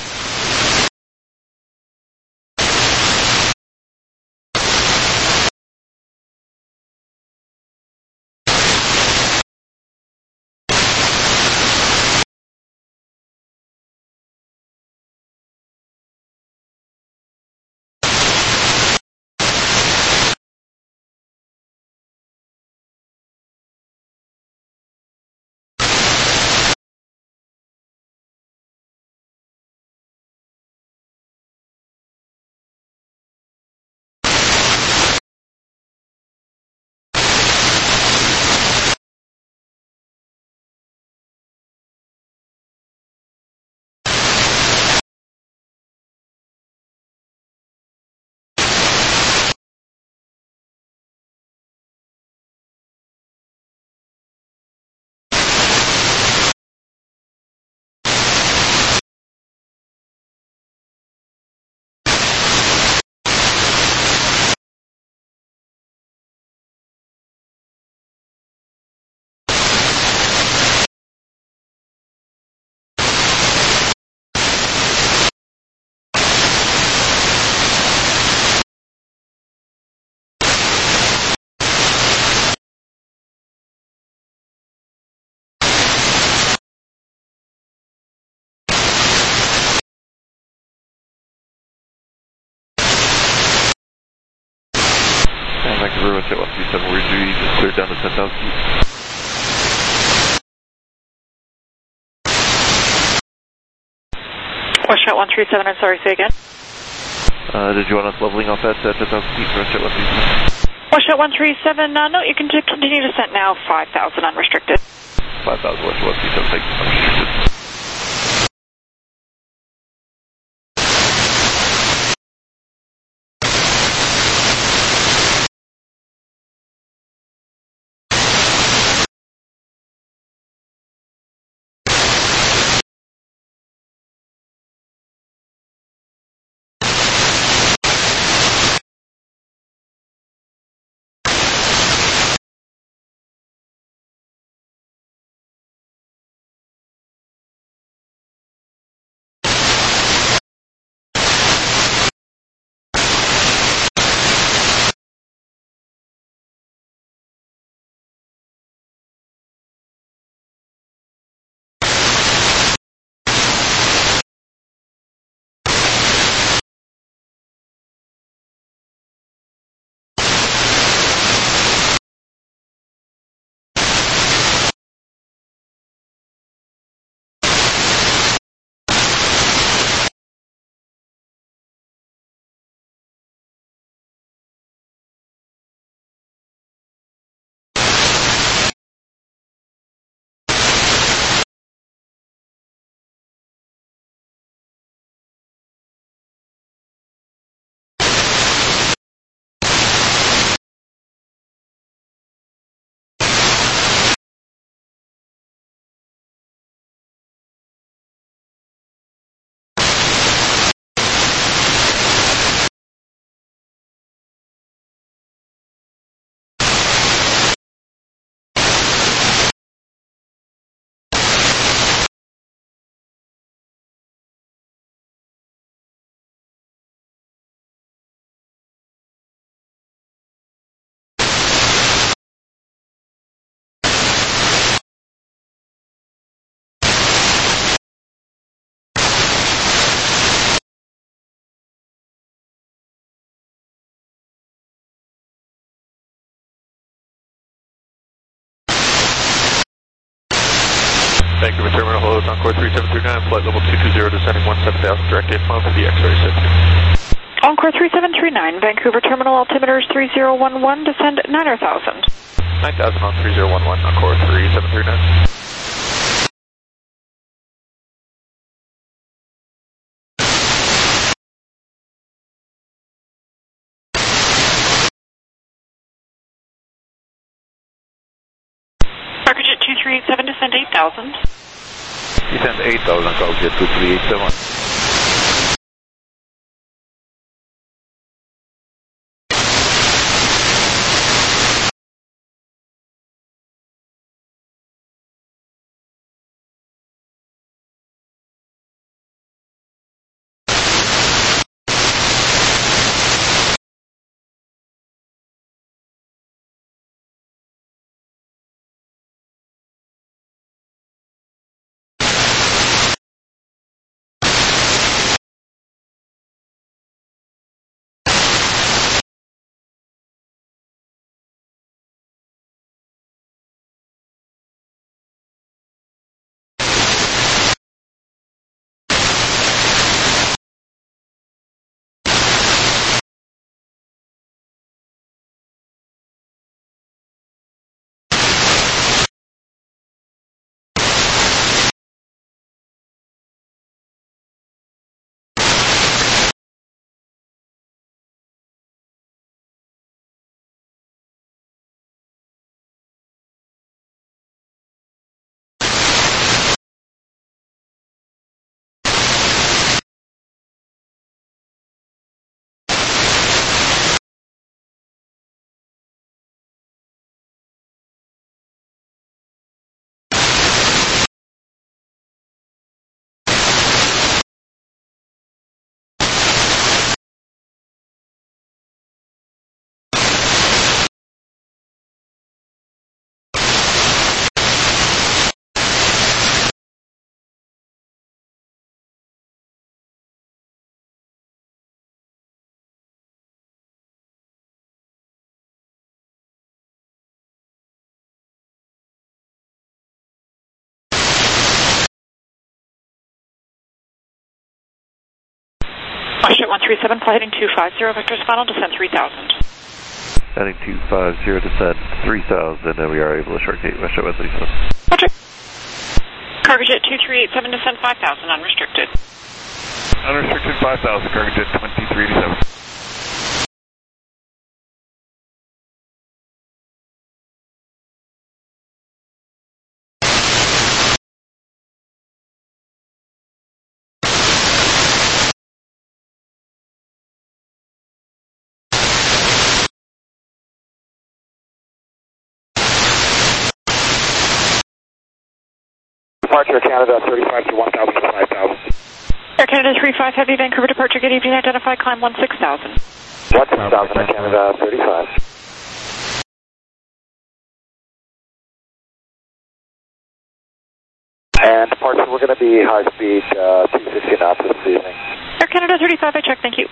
Vancouver, WestJet one three seven, we're due, just cleared down to ten thousand feet. WestJet one three seven, I'm sorry, say again. Uh, did you want us leveling off at uh, ten thousand feet for WestJet one three seven? WestJet one three seven, uh, no, you can continue descent now, five thousand unrestricted. five thousand, WestJet one three seven, thank you, unrestricted. Vancouver Terminal, hello, Encore three seven three nine, flight level two two zero, descending one seven thousand, direct eight mile for the X-ray set. Encore three seven three nine, Vancouver Terminal, altimeter is three zero one one, descend nine thousand. nine thousand on three zero one one, Encore three seven three nine. Cargojet two three eight seven, descend eight thousand. Descend eight thousand, Cargojet two three eight seven. Washjet one three seven, flight heading two five zero, vectors final, descend three thousand. Heading two five zero, descend three thousand, and we are able to short gate Westjet one three seven. Roger. Cargojet two three eight seven, descend five thousand, unrestricted. Unrestricted five thousand, Cargojet twenty-three eighty-seven. Departure Canada thirty-five to one thousand to five thousand. Air Canada three five Heavy, Vancouver departure, good evening, identify, climb one six thousand. one six thousand, Air Canada thirty-five. And departure, we're going to be high speed, uh, two fifty knots this evening. Air Canada thirty-five, I check, thank you.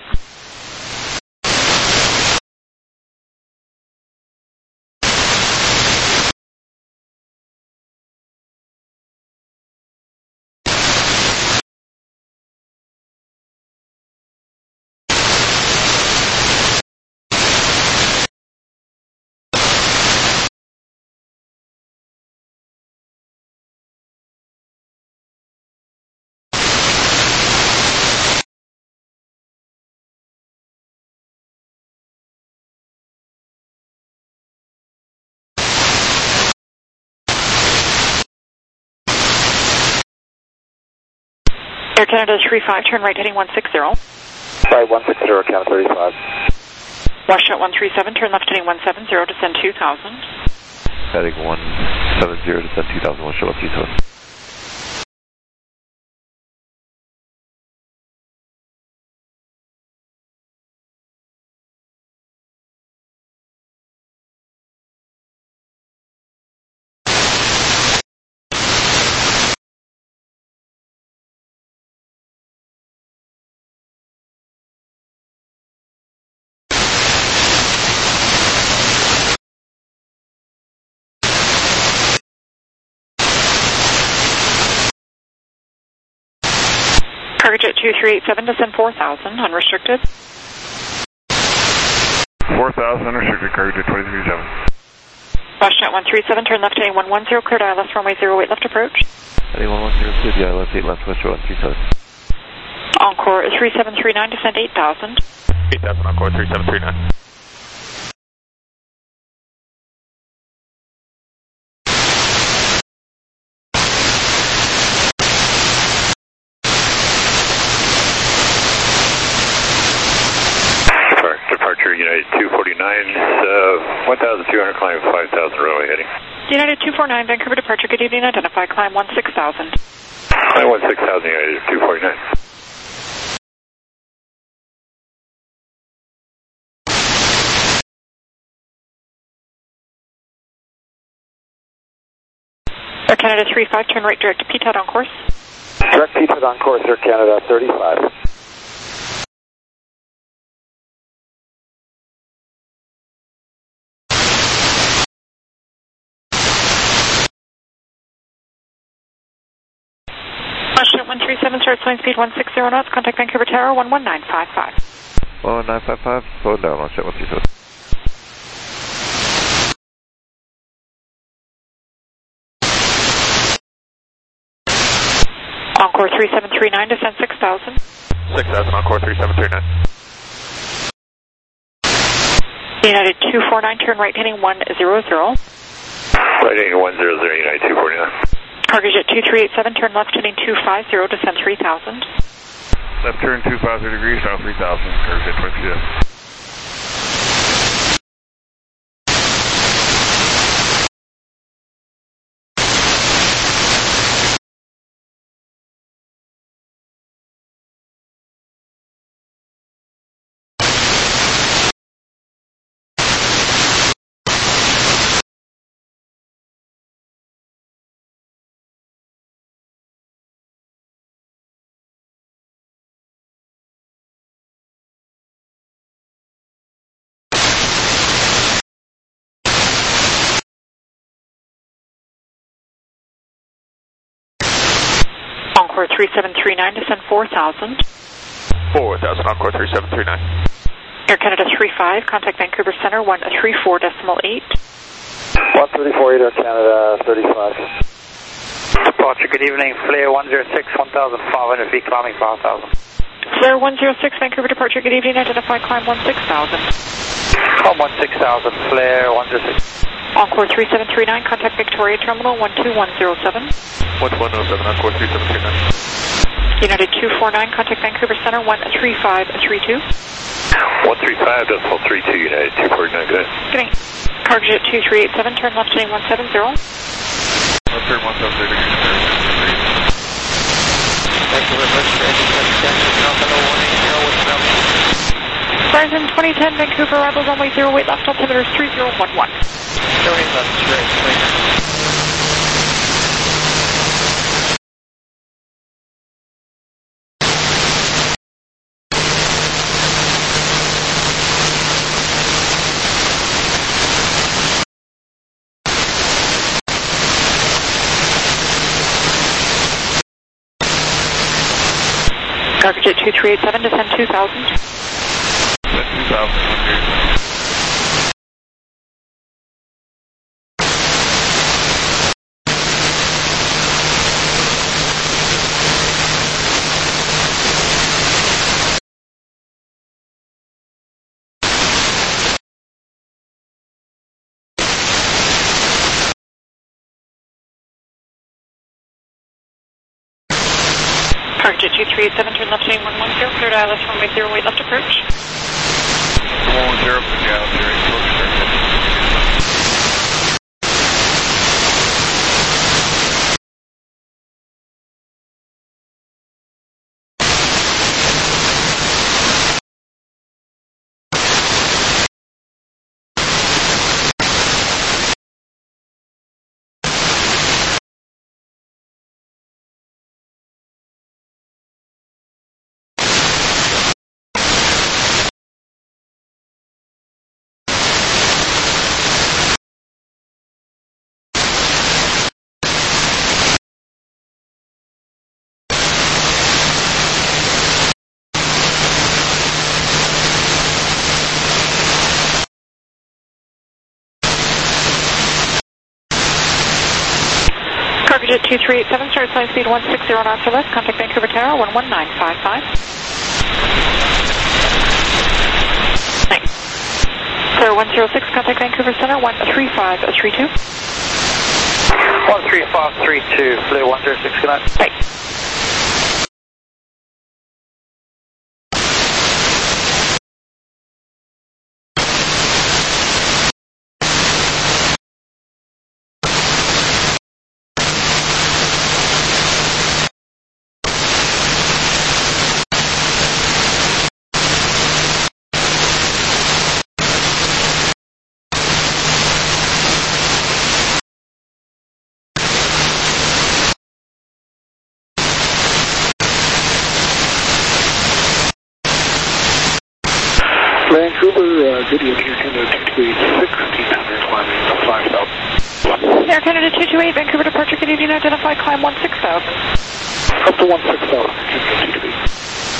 Air Canada three five, turn right heading one six zero. Flight one six zero, Canada thirty-five. Washjet one three seven, turn left heading one seven zero, descend two thousand. Heading one seven zero, descend two thousand, Washjet one three seven. Cargo Jet two three eight seven, descend four thousand, unrestricted. four thousand, unrestricted, Cargo Jet two three seven. Washjet one three seven, turn left heading one one zero, cleared I L S runway zero eight left approach. Heading one one zero, cleared the I L S eight left, West one three seven. Encore three seven three nine, descend eight thousand. eight thousand, Encore three seven three nine. Departure United two forty-nine, uh, one thousand two hundred, climb five thousand, runway heading. United two four nine, Vancouver departure, good evening, identify, climb one six thousand. Climb one six thousand, United two forty-nine. Air Canada three five, turn right direct to P T A D on course. Direct P T A D on course, Air Canada thirty-five. Washjet one three seven, start swing speed one six zero knots, contact Vancouver Tower one one nine five five. one one nine five five, slow down, Washjet one three seven. Encore three seven three nine, descend six thousand. six thousand, Encore three seven three nine. United two four nine, turn right heading one zero zero. Right heading one zero zero, United two forty-nine. Cargo Jet two three eight seven, turn left heading two five zero, descend three thousand. Left turn two five zero degrees, south three thousand, Cargo Jet two three seven. Encore three seven three nine, descend four thousand. four thousand, Encore three seven three nine. Air Canada three five, contact Vancouver Center one three four decimal eight. one thirty-four eight, Air Canada thirty-five. Departure, good evening, Flair one zero six, one thousand five hundred feet, climbing five thousand. Flair one zero six, Vancouver departure, good evening, identify, climb one six thousand. Climb one six thousand, Flair one zero six. Encore three seven three nine, contact Victoria Terminal one two one zero seven. one two one zero seven, Encore three seven three nine. United two four nine, contact Vancouver Center one three five three two. one three five, decimal three two, United two forty-nine, good night. Good night. Cargo Jet two three eight seven, turn left heading one seven zero. Left turn one seven zero degrees, Thank you very much, Verizon twenty ten, Vancouver, arrival runway zero eight left, altimeter is three zero one one. Showing left, straight, clear. Cargo Jet two three eight seven, descend two thousand. Descend two thousand. Cargo Jet two three eight seven, turn left heading one one zero, cleared I L S runway zero eight left approach. one one zero, yeah, zero eight approach. Cargojet two three eight seven, start flight speed one sixty knots or less, contact Vancouver Tower one one nine five five. Thanks. Clear one zero six, contact Vancouver Center one three five three two. one three five three two, clear one zero six, good night. Thanks. Vancouver, uh, good evening, Canada two two eight, sixteen hundred, climbing five thousand. Air Canada two two eight, Vancouver departure, good evening, identify, climb one six thousand. Up to one six thousand, Canada two two eight.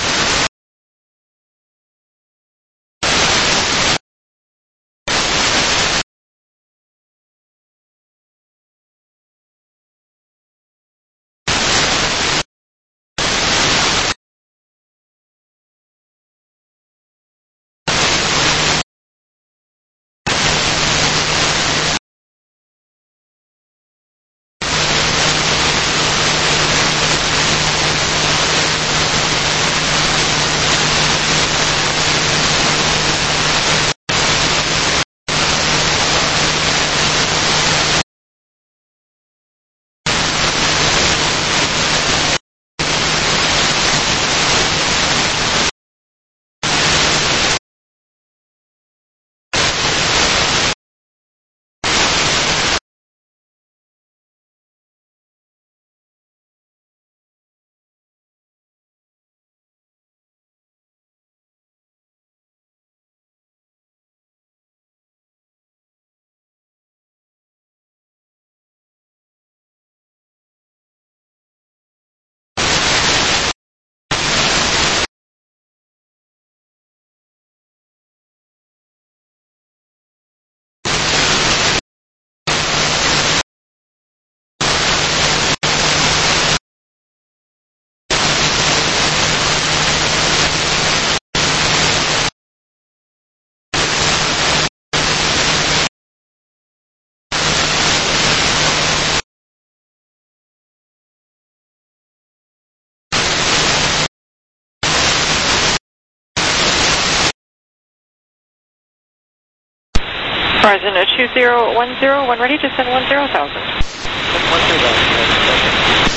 Horizon two zero one zero, when ready to send one zero thousand. one zero thousand.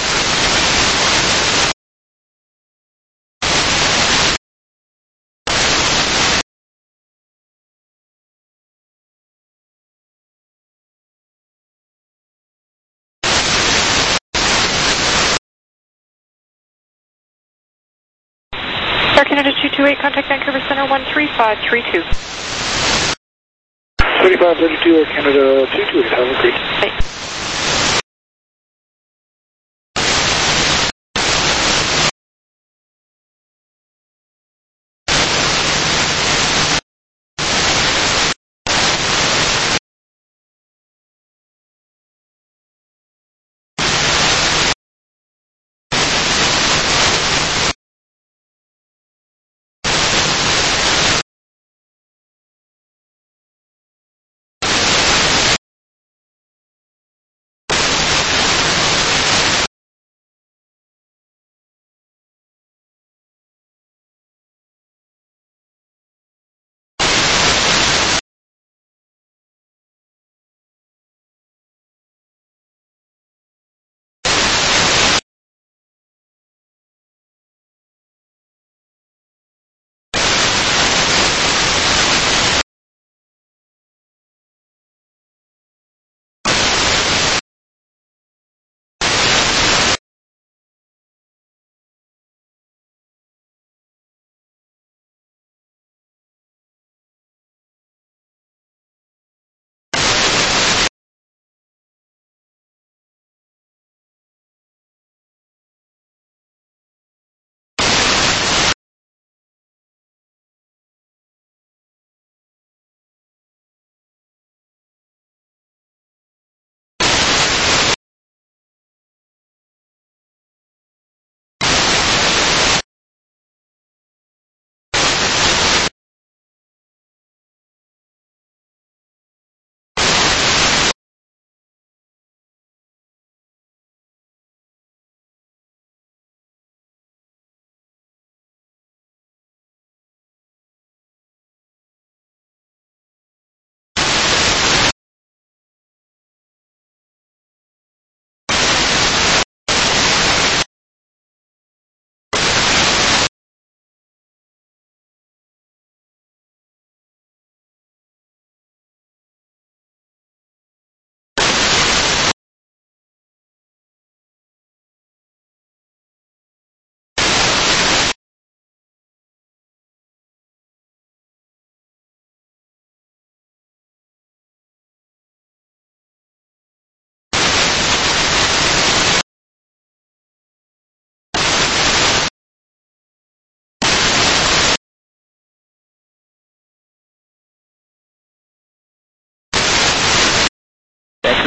Air Canada two two eight, contact Vancouver Center one three five three two. thirty-five thirty-two, Air Canada two two eight, have a great day. Thanks.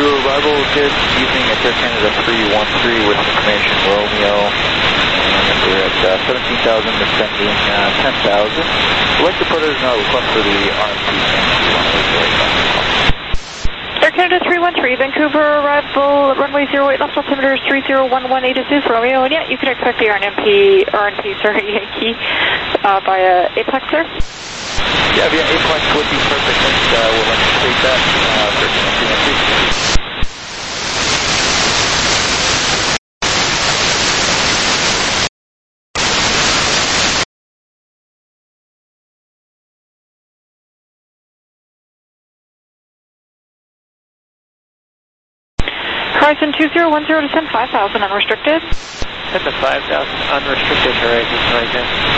Vancouver arrival, good evening at Air Canada three one three with information Romeo. And we're at uh, seventeen thousand, descending uh, ten thousand. I'd like to put in a request for the R M P Air Canada three one three, Vancouver arrival, runway zero eight left, altimeter three zero one one eight is Romeo, and yeah, you can expect the R M P, R M P, sorry, Yankee uh, via Apex, sir. Yeah, via Apex would be perfect. Uh, we'll let you take that. Uh, three one three. Horizon two zero one zero to send five thousand unrestricted. Send the five thousand unrestricted Horizon right now.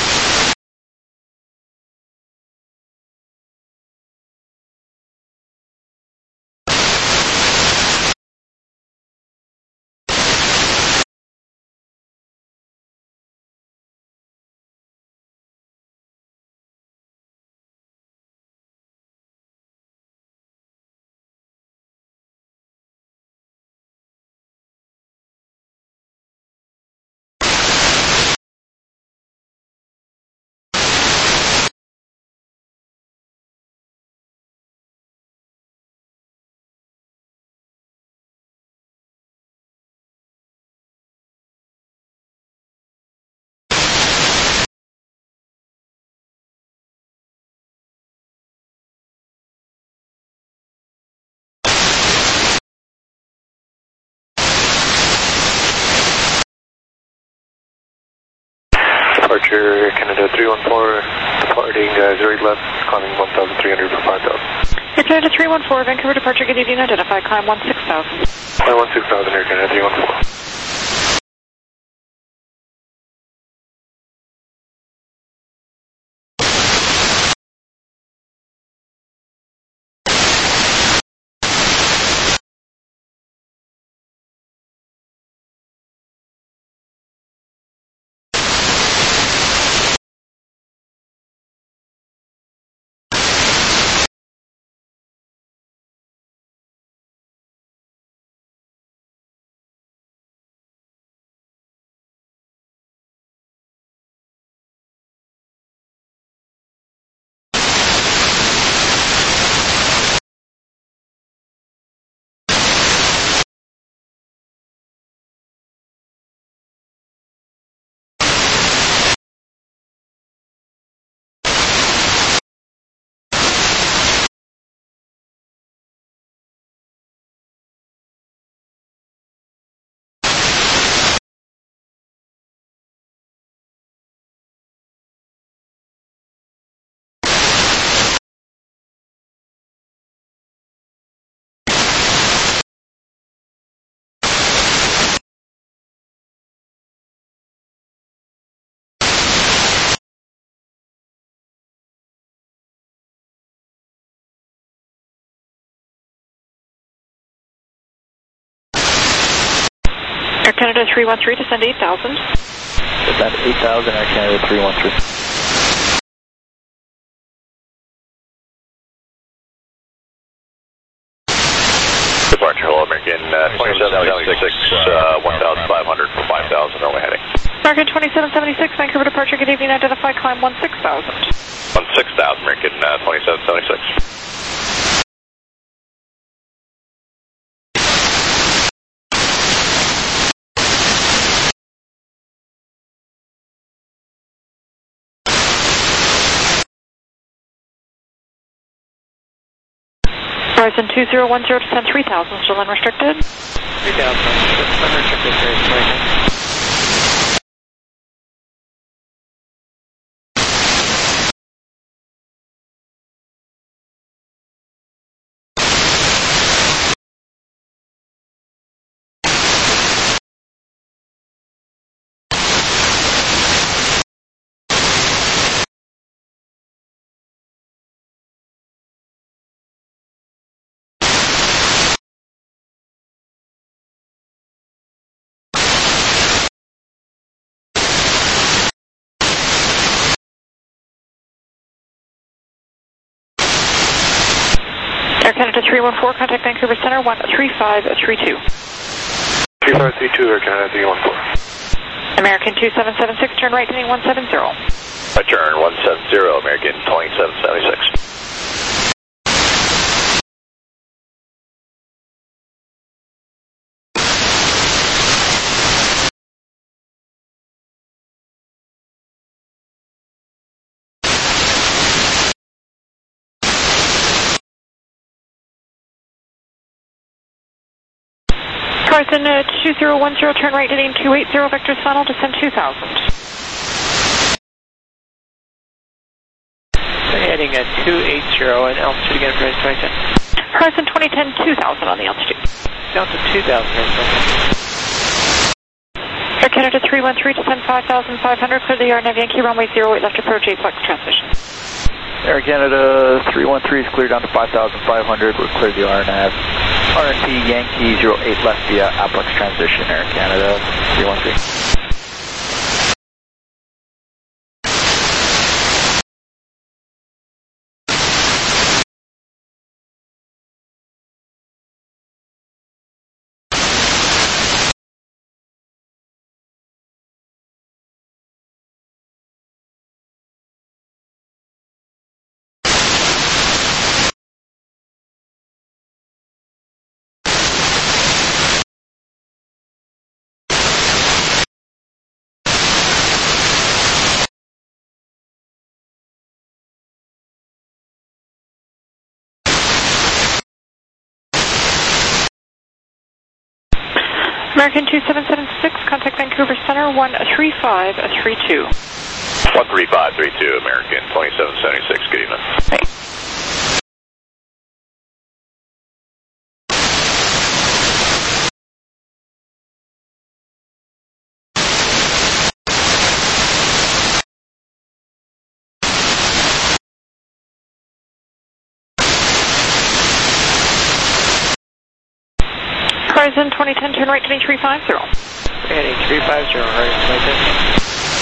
Departure Canada three one four, departing uh, zero eight left, climbing one thousand three hundred for five thousand. Air Canada three one four, Vancouver departure, good evening, identify, climb one six thousand. Climb one six thousand, Air Canada three one four. Air Canada three one three to send eight thousand. Descend eight thousand, Air Canada three one three. Departure, hello, American uh, twenty-seven seventy-six, uh, one thousand five hundred for five thousand, only heading. American twenty-seven seventy-six, Vancouver departure, good evening, identify, climb one six thousand. one six thousand, American uh, twenty-seven seventy-six. Horizon two zero one zero to send three thousand, still unrestricted. three thousand unrestricted right now. Canada three one four, contact Vancouver Center one three five three two. three five three two, Air Canada three one four. American two seven seven six, turn right heading one seven zero. Turn one seven zero, American twenty-seven seventy-six. Horizon uh, two zero one zero, turn right heading two eight zero, vectors final, descend two thousand. Heading at two eight zero and altitude again for twenty ten. Horizon twenty ten, two thousand on the altitude. Delta two thousand. Air Canada three one three, descend five thousand five hundred, clear the R N A V Yankee runway zero eight left approach, A-Flex transmission. Air Canada three one three is cleared down to five thousand five hundred. We're clear the R N A V. R N P Yankee zero eight left via A-Flex transition, Air Canada three one three. American two seven seven six, contact Vancouver Center one three five three two. one three five three two, American twenty-seven seventy-six, good evening. Hey. Horizon twenty ten, turn right heading three five zero. Heading three five zero, Horizon twenty ten.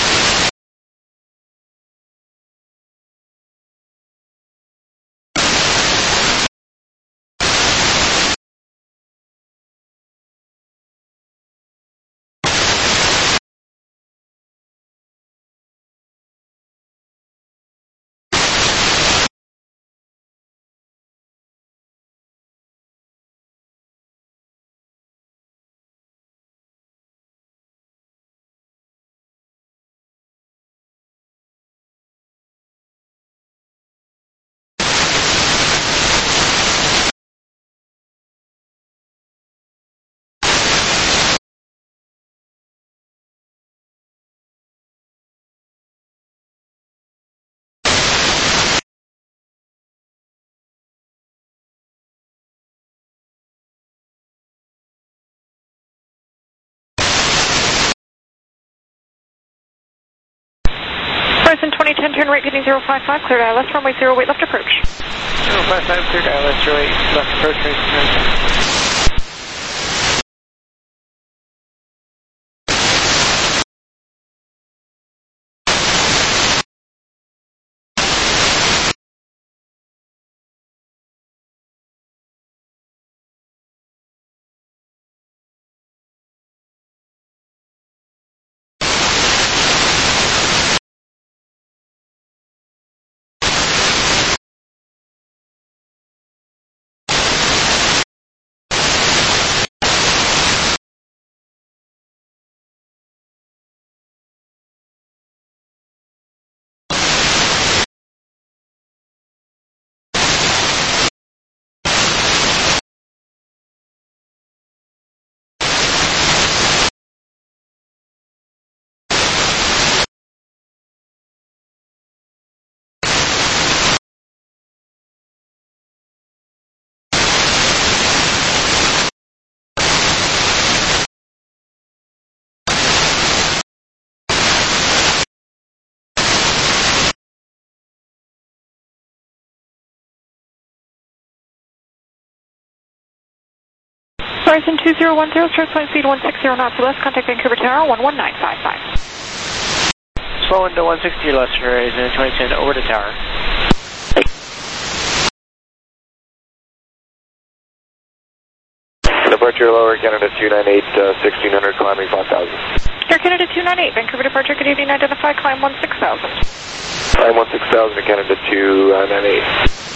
Horizon twenty ten, turn right heading zero five five, cleared I L S, runway zero eight left approach. zero five five, cleared I L S, zero eight left approach, right. Horizon two zero one zero, start flight speed one sixty knots or less, contact Vancouver Tower one one nine five five. Slow into one sixty or less, Horizon twenty ten, over to tower. Departure lower, Canada two nine eight, uh, sixteen hundred, climbing five thousand. Air Canada two nine eight, Vancouver departure, good evening, identify, climb one six thousand. Climb one six thousand to Canada two nine eight.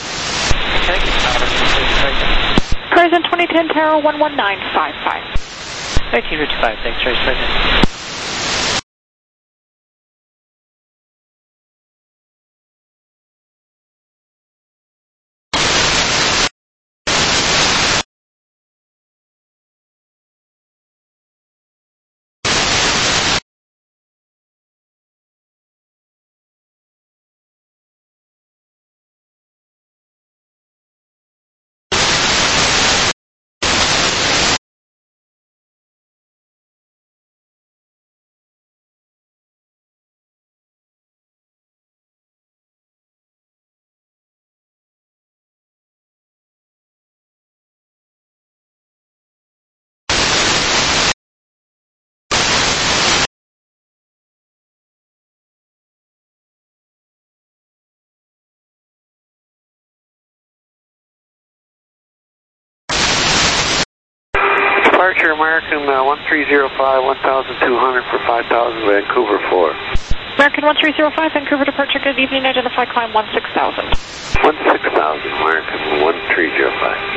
Horizon twenty ten, Tower one one nine five five. nineteen fifty-five, thanks, Trace Lightning. Departure American uh, one three zero five, one thousand two hundred for five thousand, Vancouver four. American one three zero five, Vancouver departure, good evening, identify, climb one six thousand. one six thousand, American one three zero five.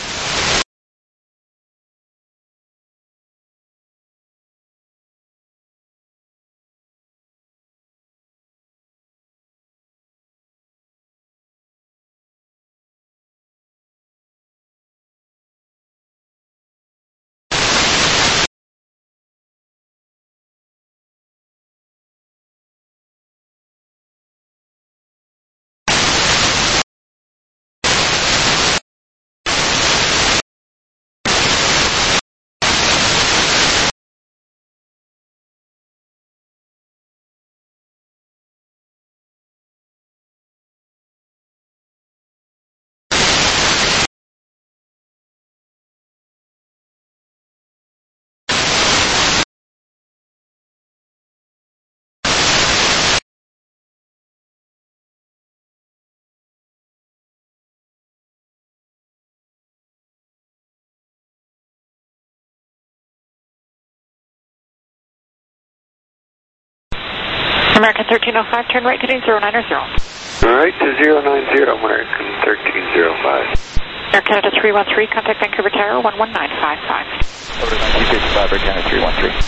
American thirteen oh five, turn right, getting zero nine or zero. Right to zero nine zero, American thirteen oh five. Air Canada three one three, contact Vancouver Tower one one nine five five. Over nineteen fifty-five, Air Canada three one three.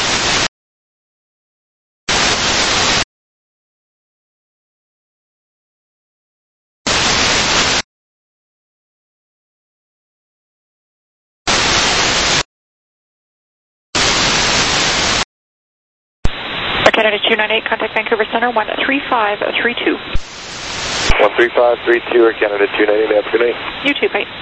Canada two nine eight, contact Vancouver Center one three five three two. one three five three two, or Canada two nine eight, have a good night. You too, bye.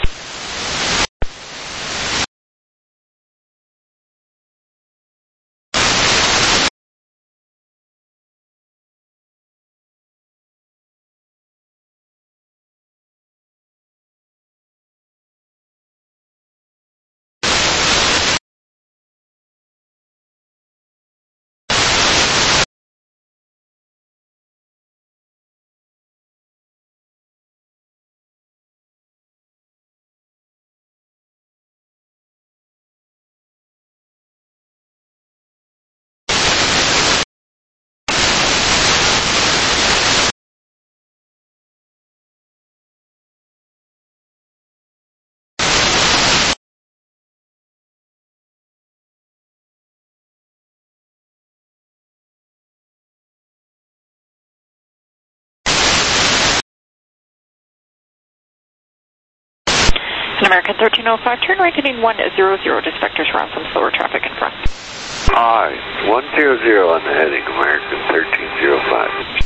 An American thirteen oh five, turn right heading one zero zero, dispatchers around some slower traffic in front. Aye, one zero zero on the heading, American thirteen oh five.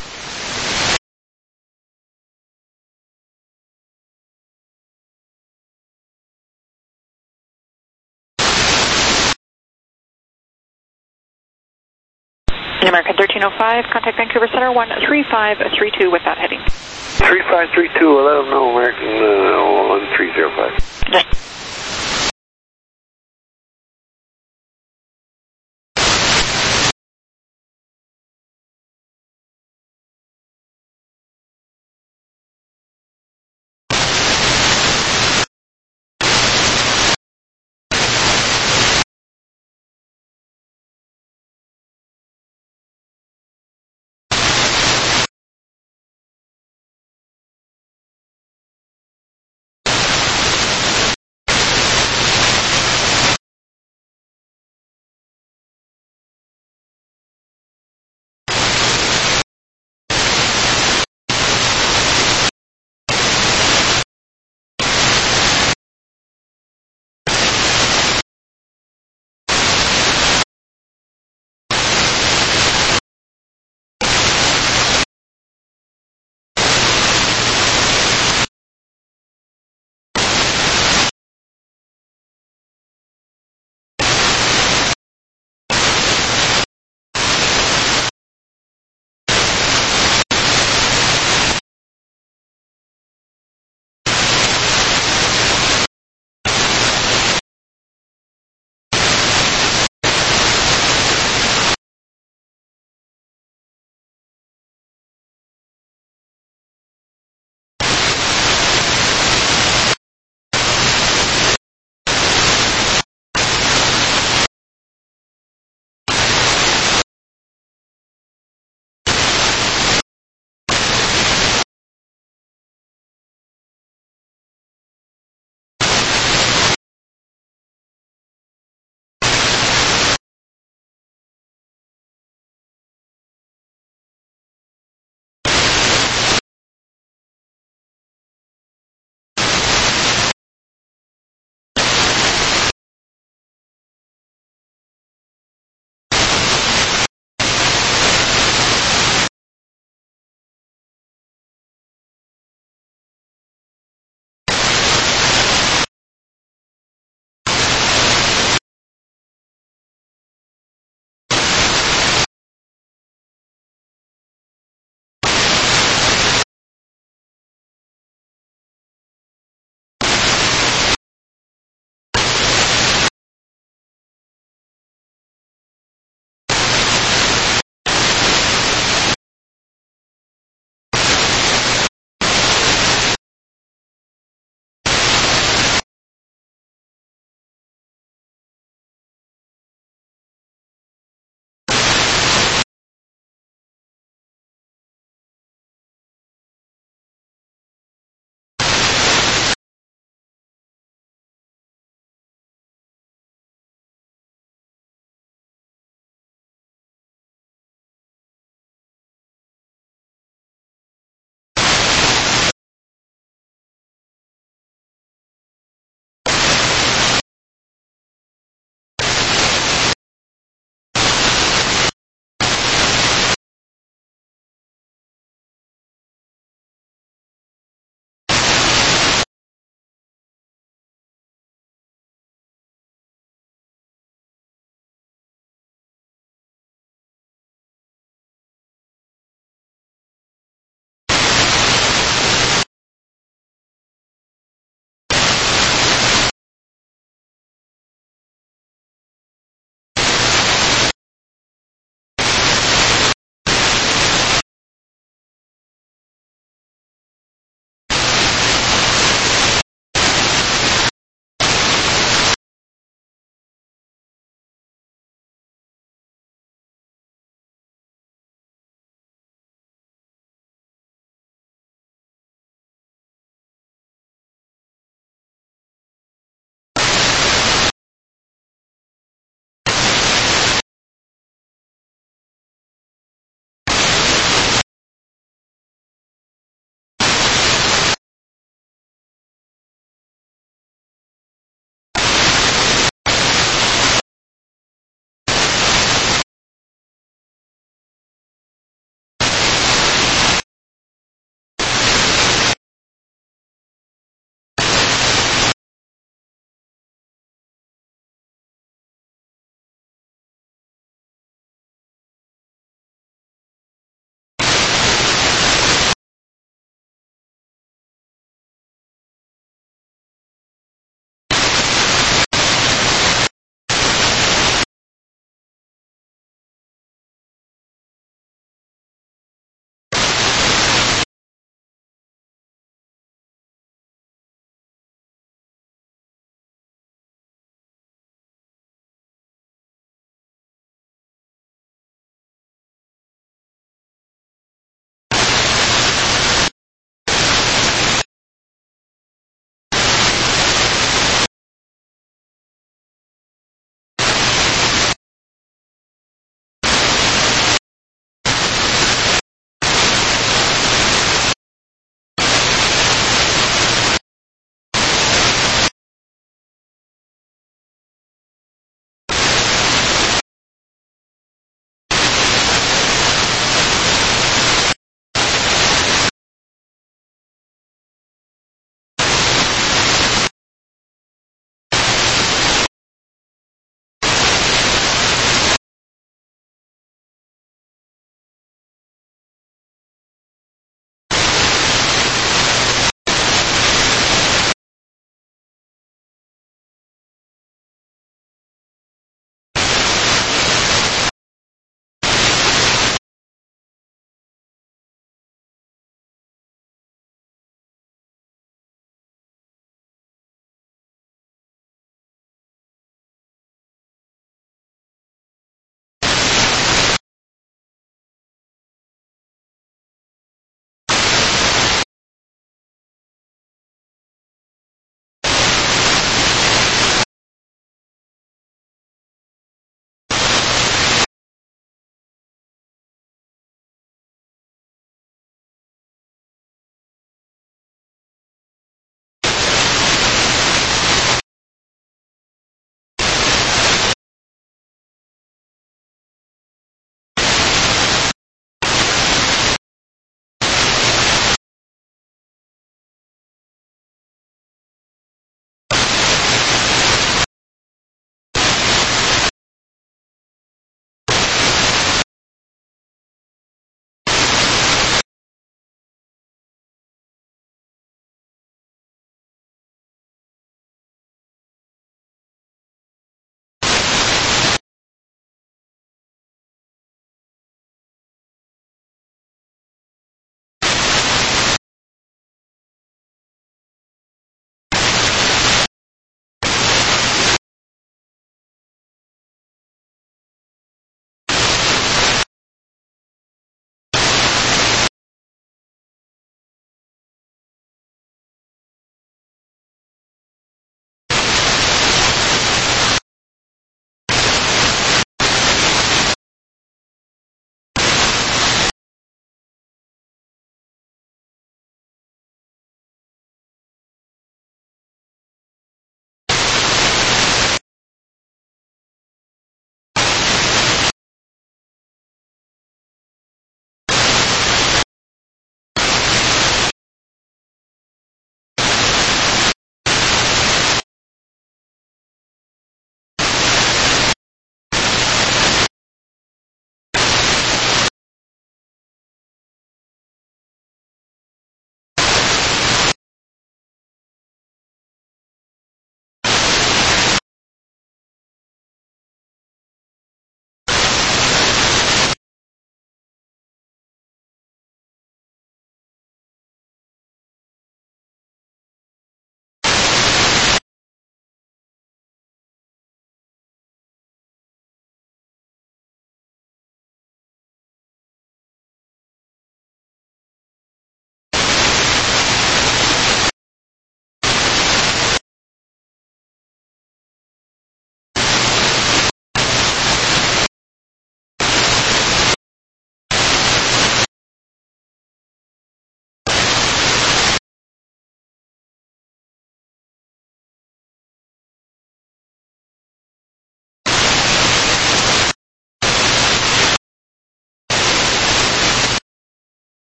An American thirteen oh five, contact Vancouver Center one three five three two with that heading. three five three two, let them know, American uh, one three zero five.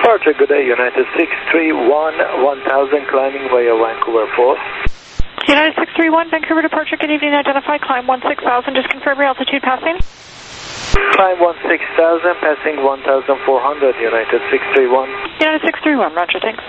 Departure, good day, United six three one, one thousand, climbing via Vancouver four. United six three one, Vancouver departure, good evening, identify, climb one six thousand, just confirm your altitude passing. Climb one six thousand, passing one thousand four hundred, United six three one. United six three one, roger, thanks.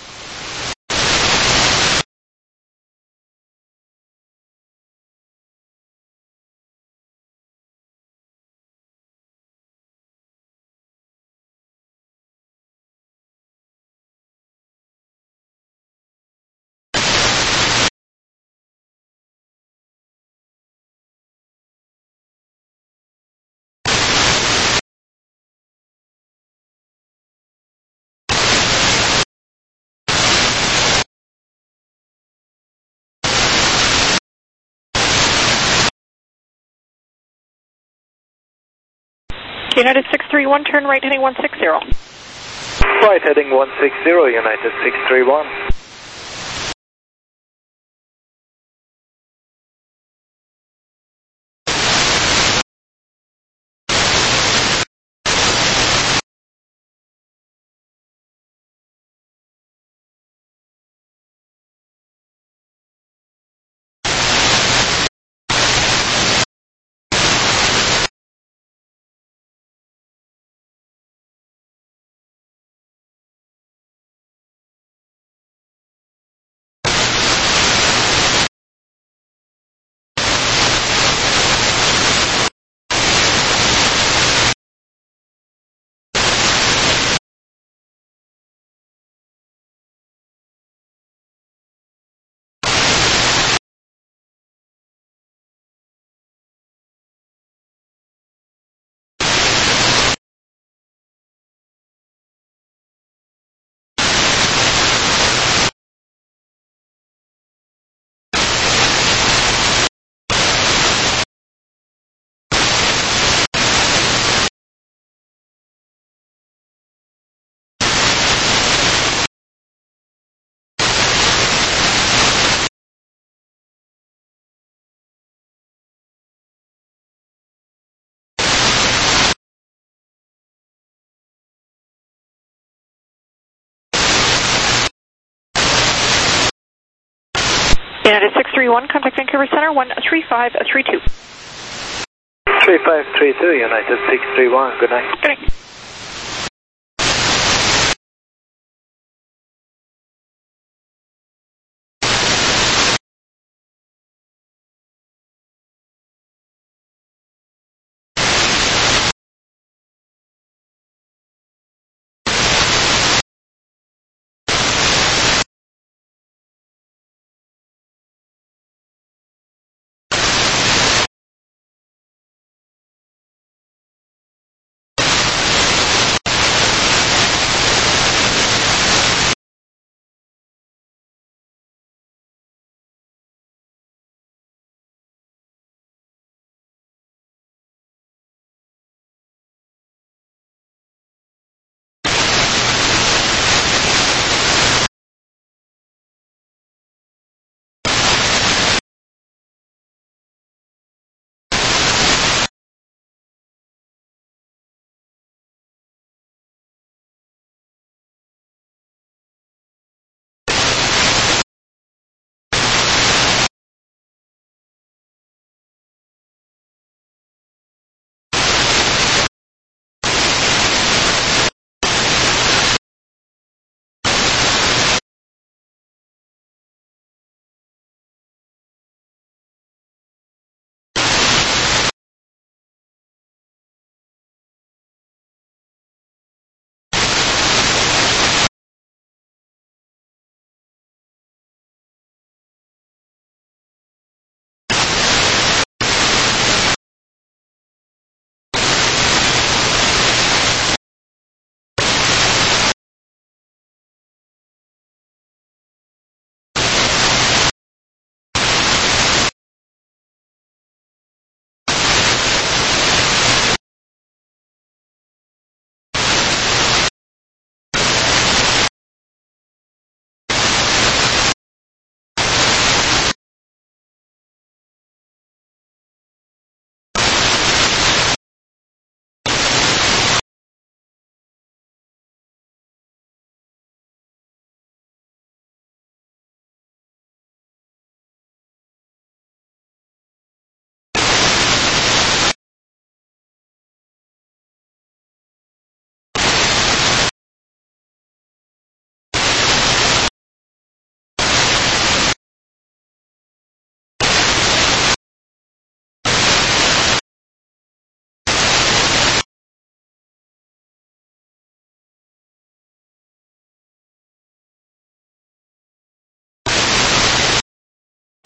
United six three one, turn right heading one six zero. Right heading one six zero, United six three one. United six three one, contact Vancouver Center, one three five three two. three five three two, United six three one, good night. Good night.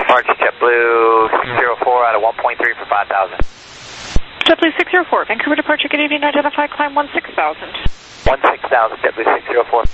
Departure JetBlue six zero four out of one point three for five thousand. JetBlue six zero four, Vancouver departure, good evening, identify, climb one six thousand. one six thousand, JetBlue six zero four.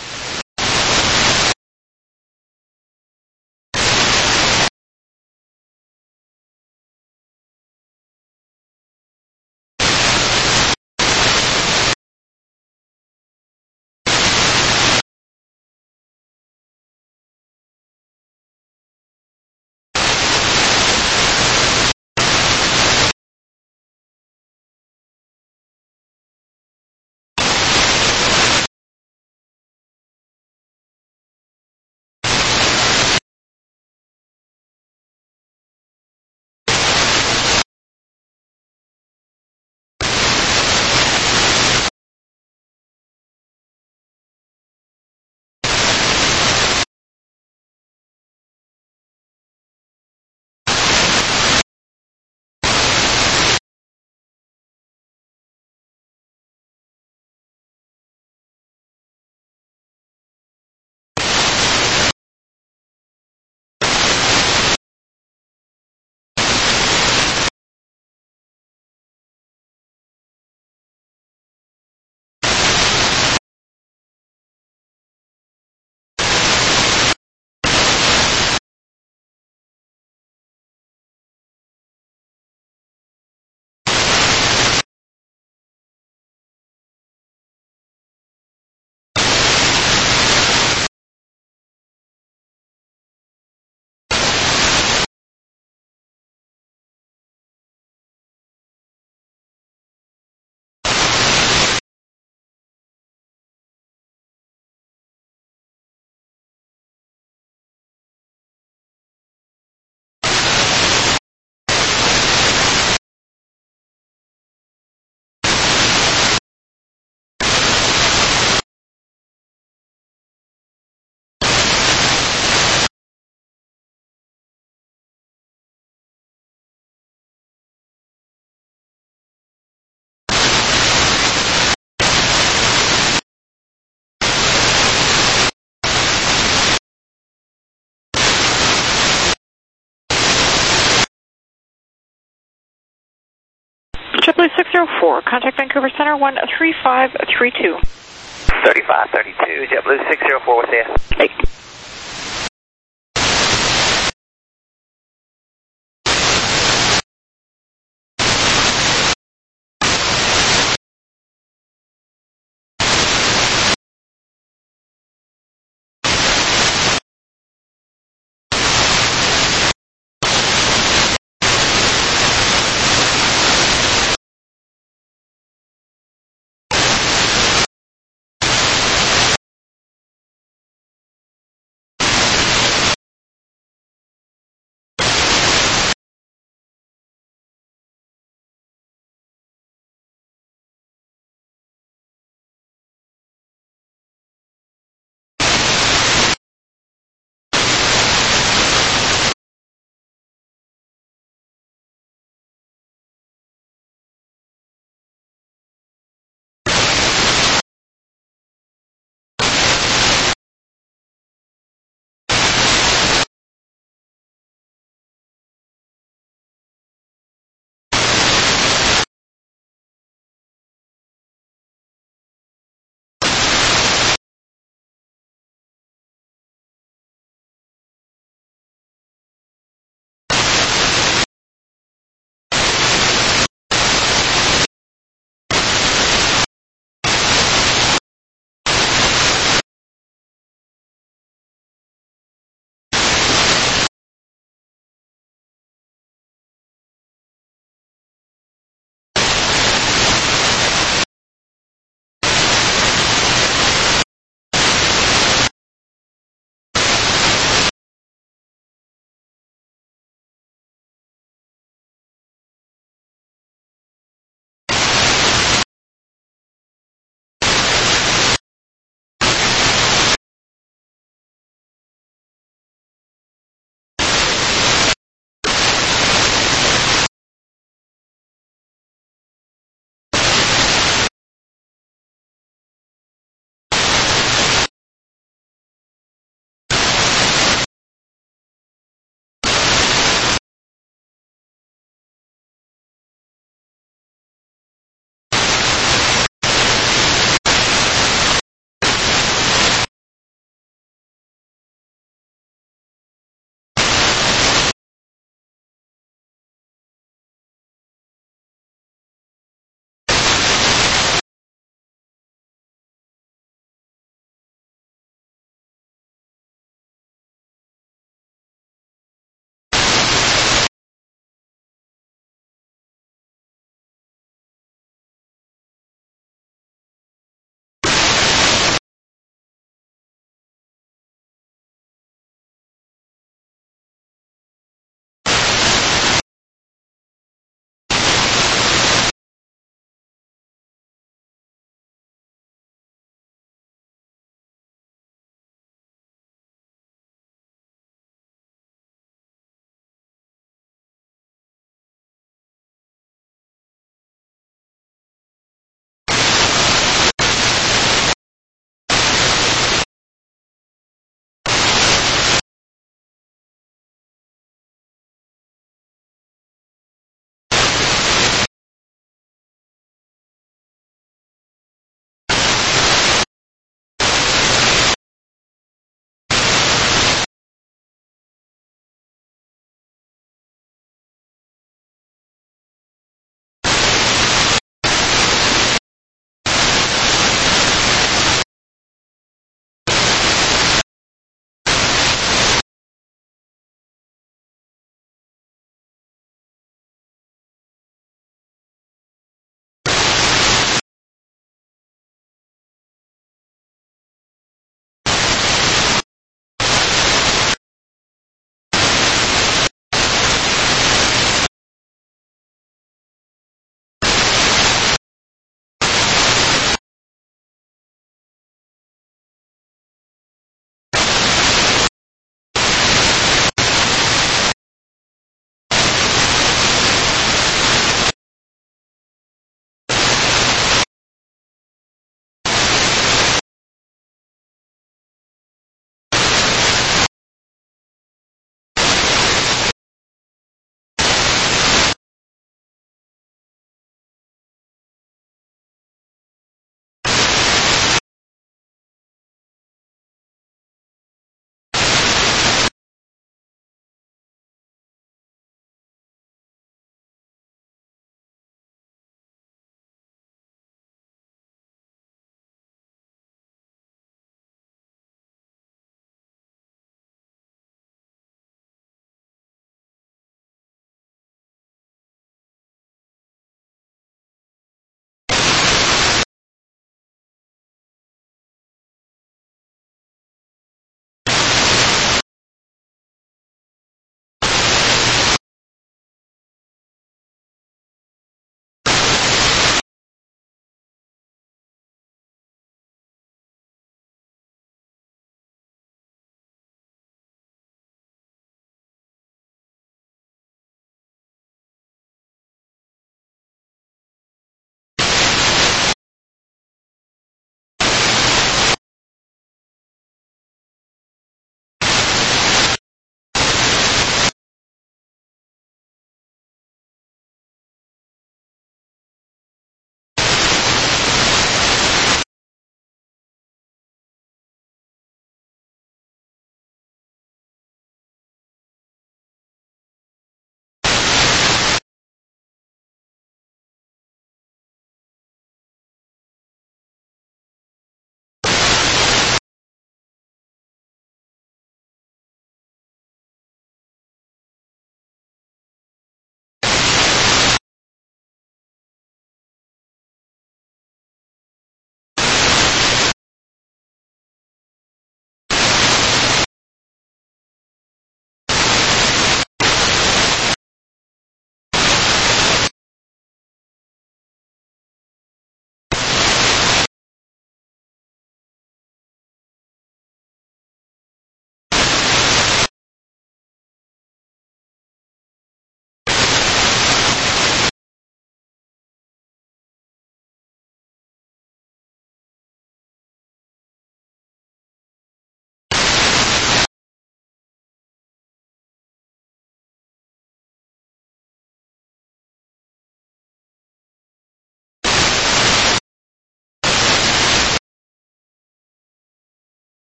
JetBlue six zero four, contact Vancouver Center one three five three two. thirty-five thirty-two, JetBlue six zero four, what's the Hey.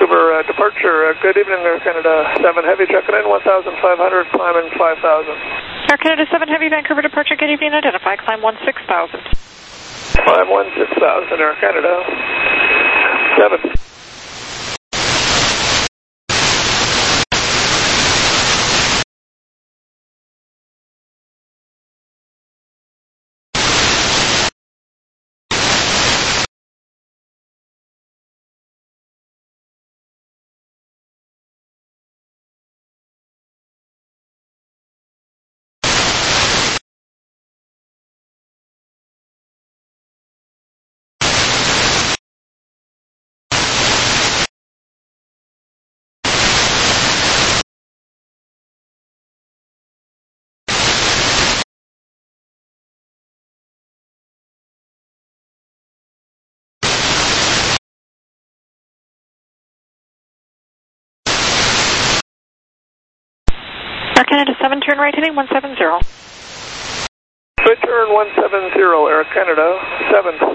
Vancouver, uh, departure. Uh, good evening, Air Canada seven Heavy, checking in, one thousand five hundred, climbing five thousand. Air Canada seven Heavy, Vancouver departure, good evening, identify, climb one six thousand. Climb one six thousand, Air Canada seven. Air Canada seven, turn right heading one seven zero. Good turn one seven zero, Air Canada seven.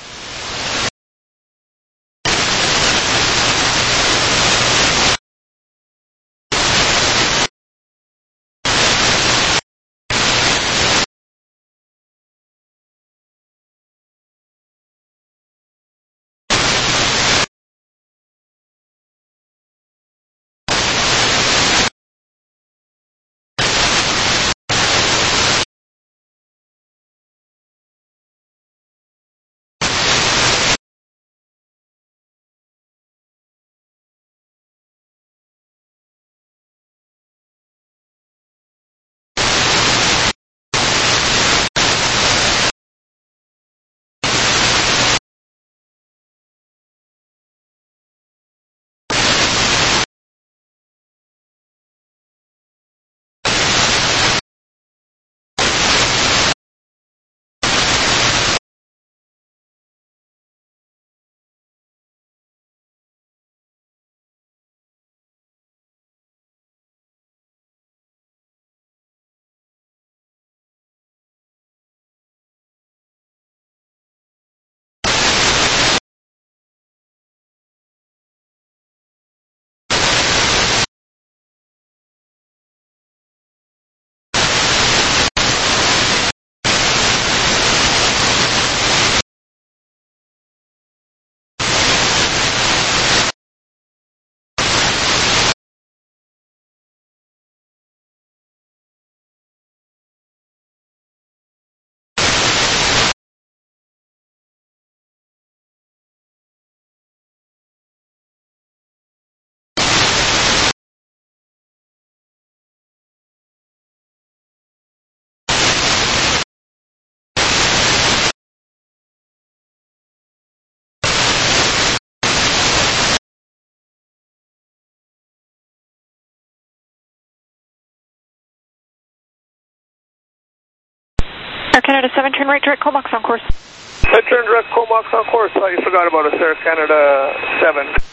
Air Canada seven, turn right direct Comox on course. I turn direct Comox on course. Thought you forgot about us, Air Canada seven.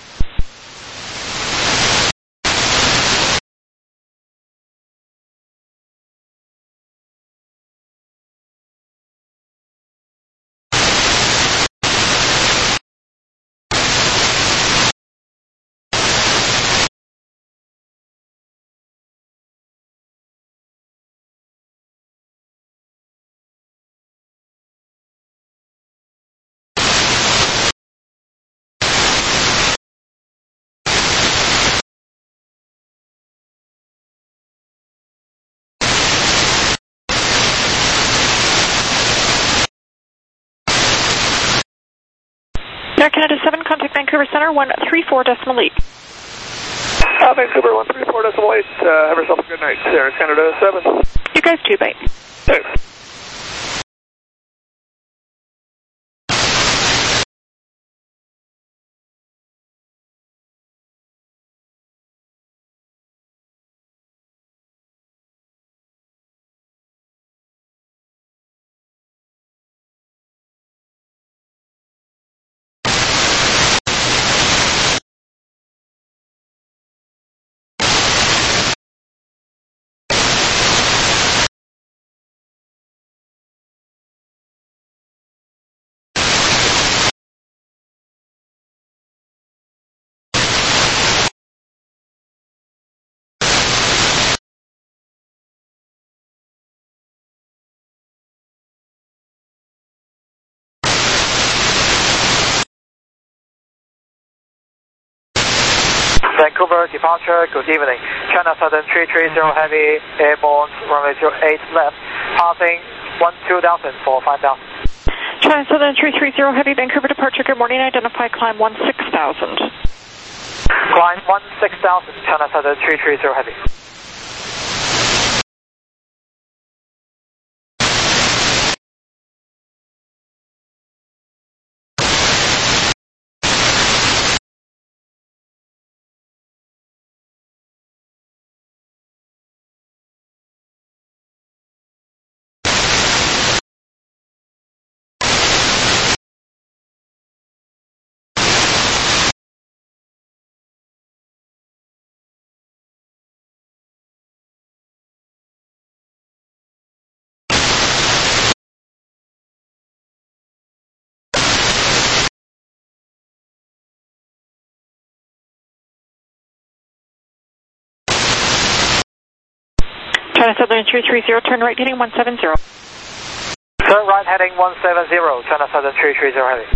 Air Canada seven, contact Vancouver Center one three four decimal eight. Uh, Vancouver one three four decimal eight. Uh, have yourself a good night, Air Canada seven. You guys too, bye. Thanks. Vancouver departure, good evening. China Southern three three zero Heavy, airborne, runway zero eight left, passing one two thousand for five thousand. China Southern three three zero Heavy, Vancouver departure, good morning, identify climb one six thousand. Climb one six thousand, China Southern three three zero Heavy. China Southern three three zero, turn right heading one seven zero. Turn right heading one seven zero, China Southern three three zero Heavy.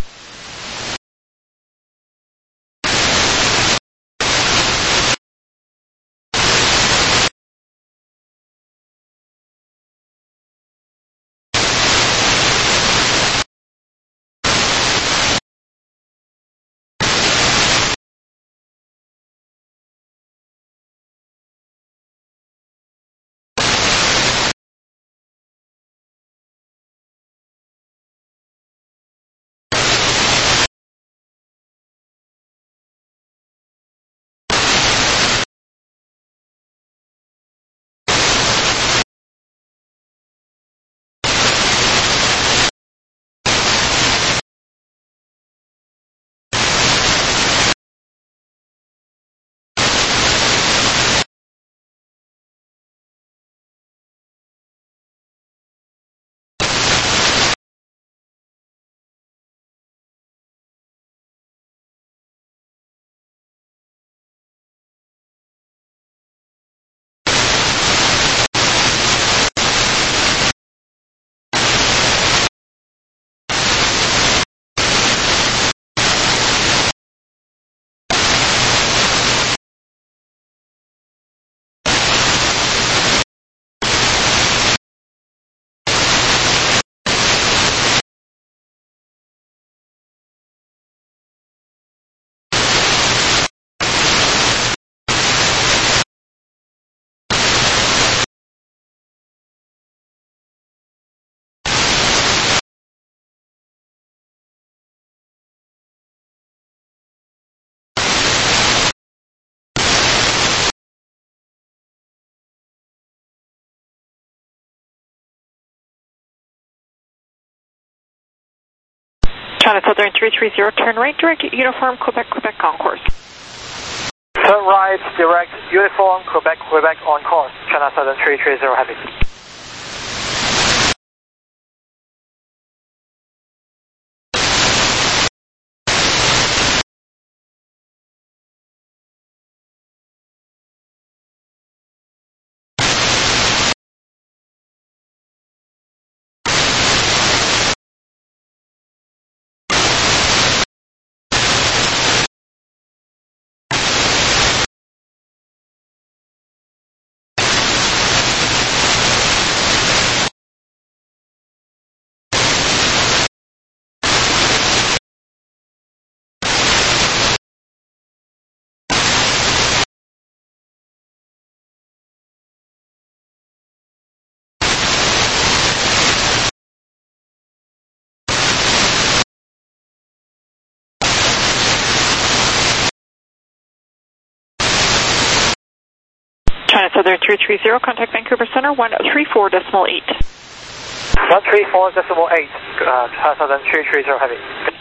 China Southern three three zero, turn right, direct uniform, Quebec, Quebec on course. Turn right, direct uniform, Quebec, Quebec on course, China Southern three three zero Heavy. China Southern three three zero, contact Vancouver Center one three four decimal eight. one three four decimal eight, uh, China Southern three three zero Heavy.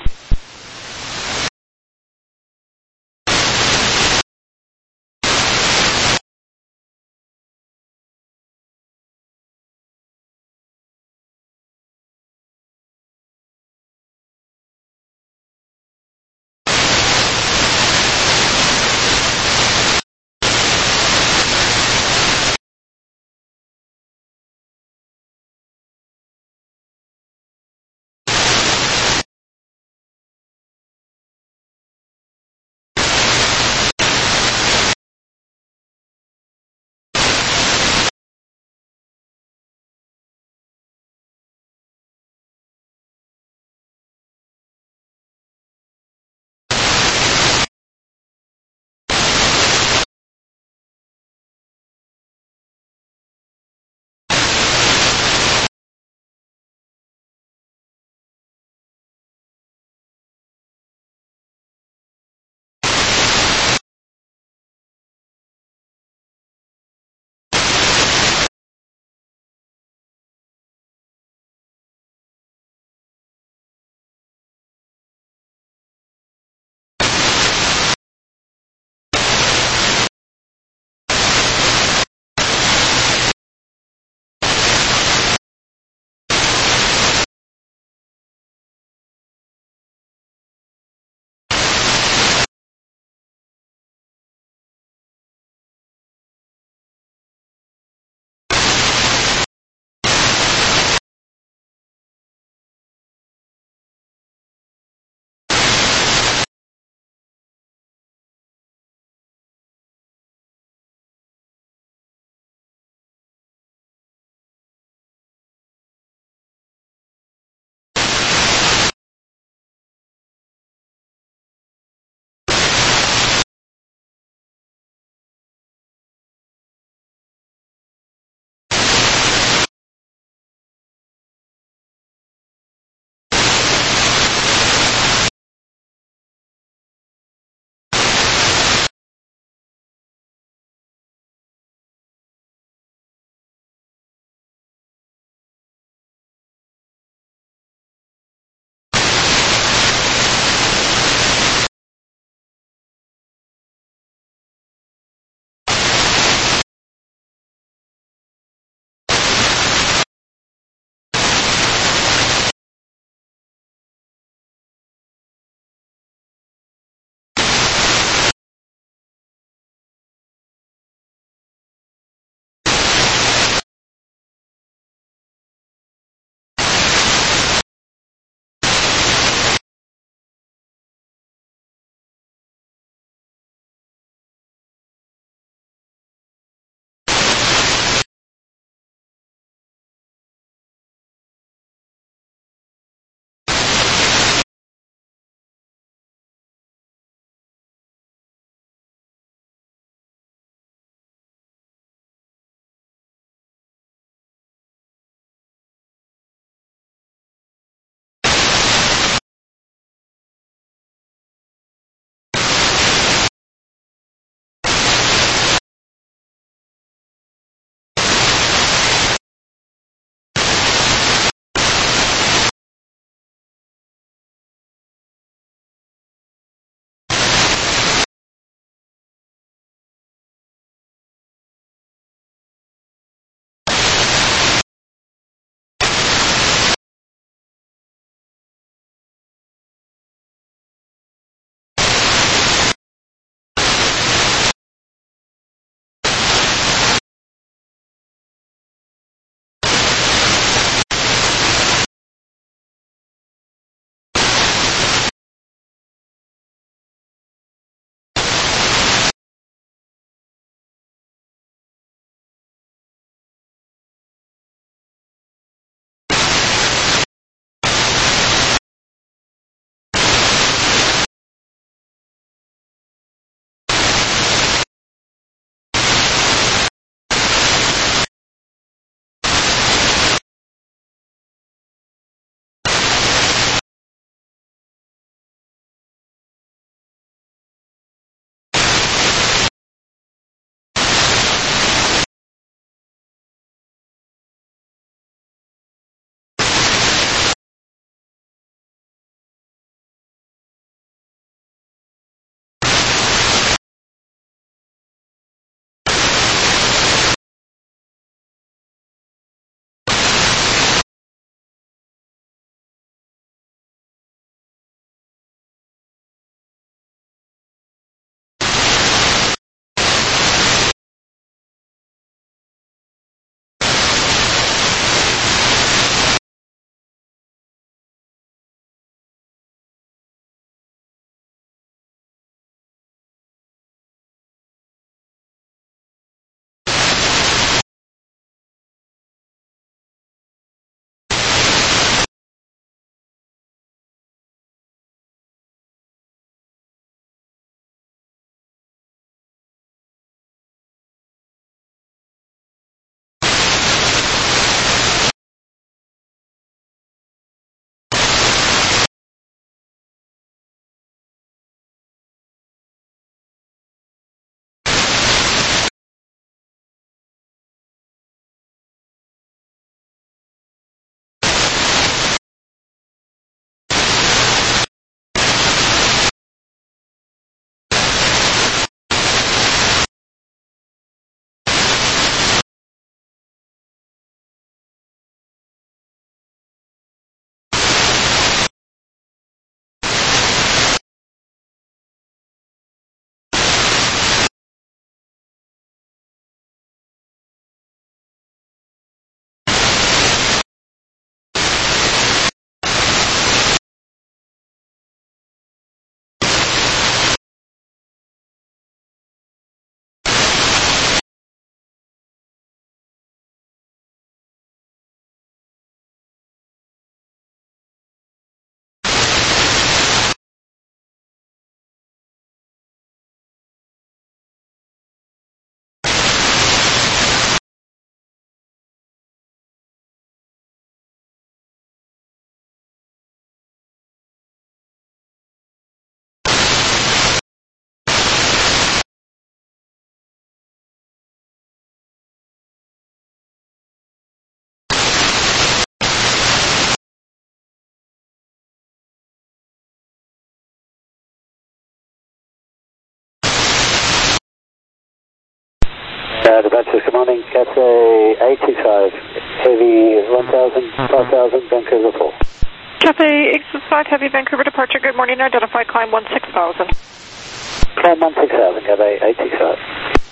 Uh, departure, good morning, Cathay eight two five, heavy one thousand, five thousand, Vancouver four. Cathay eight two five, heavy Vancouver departure, good morning, identify climb one six thousand. Climb one six thousand, Cathay eight two five.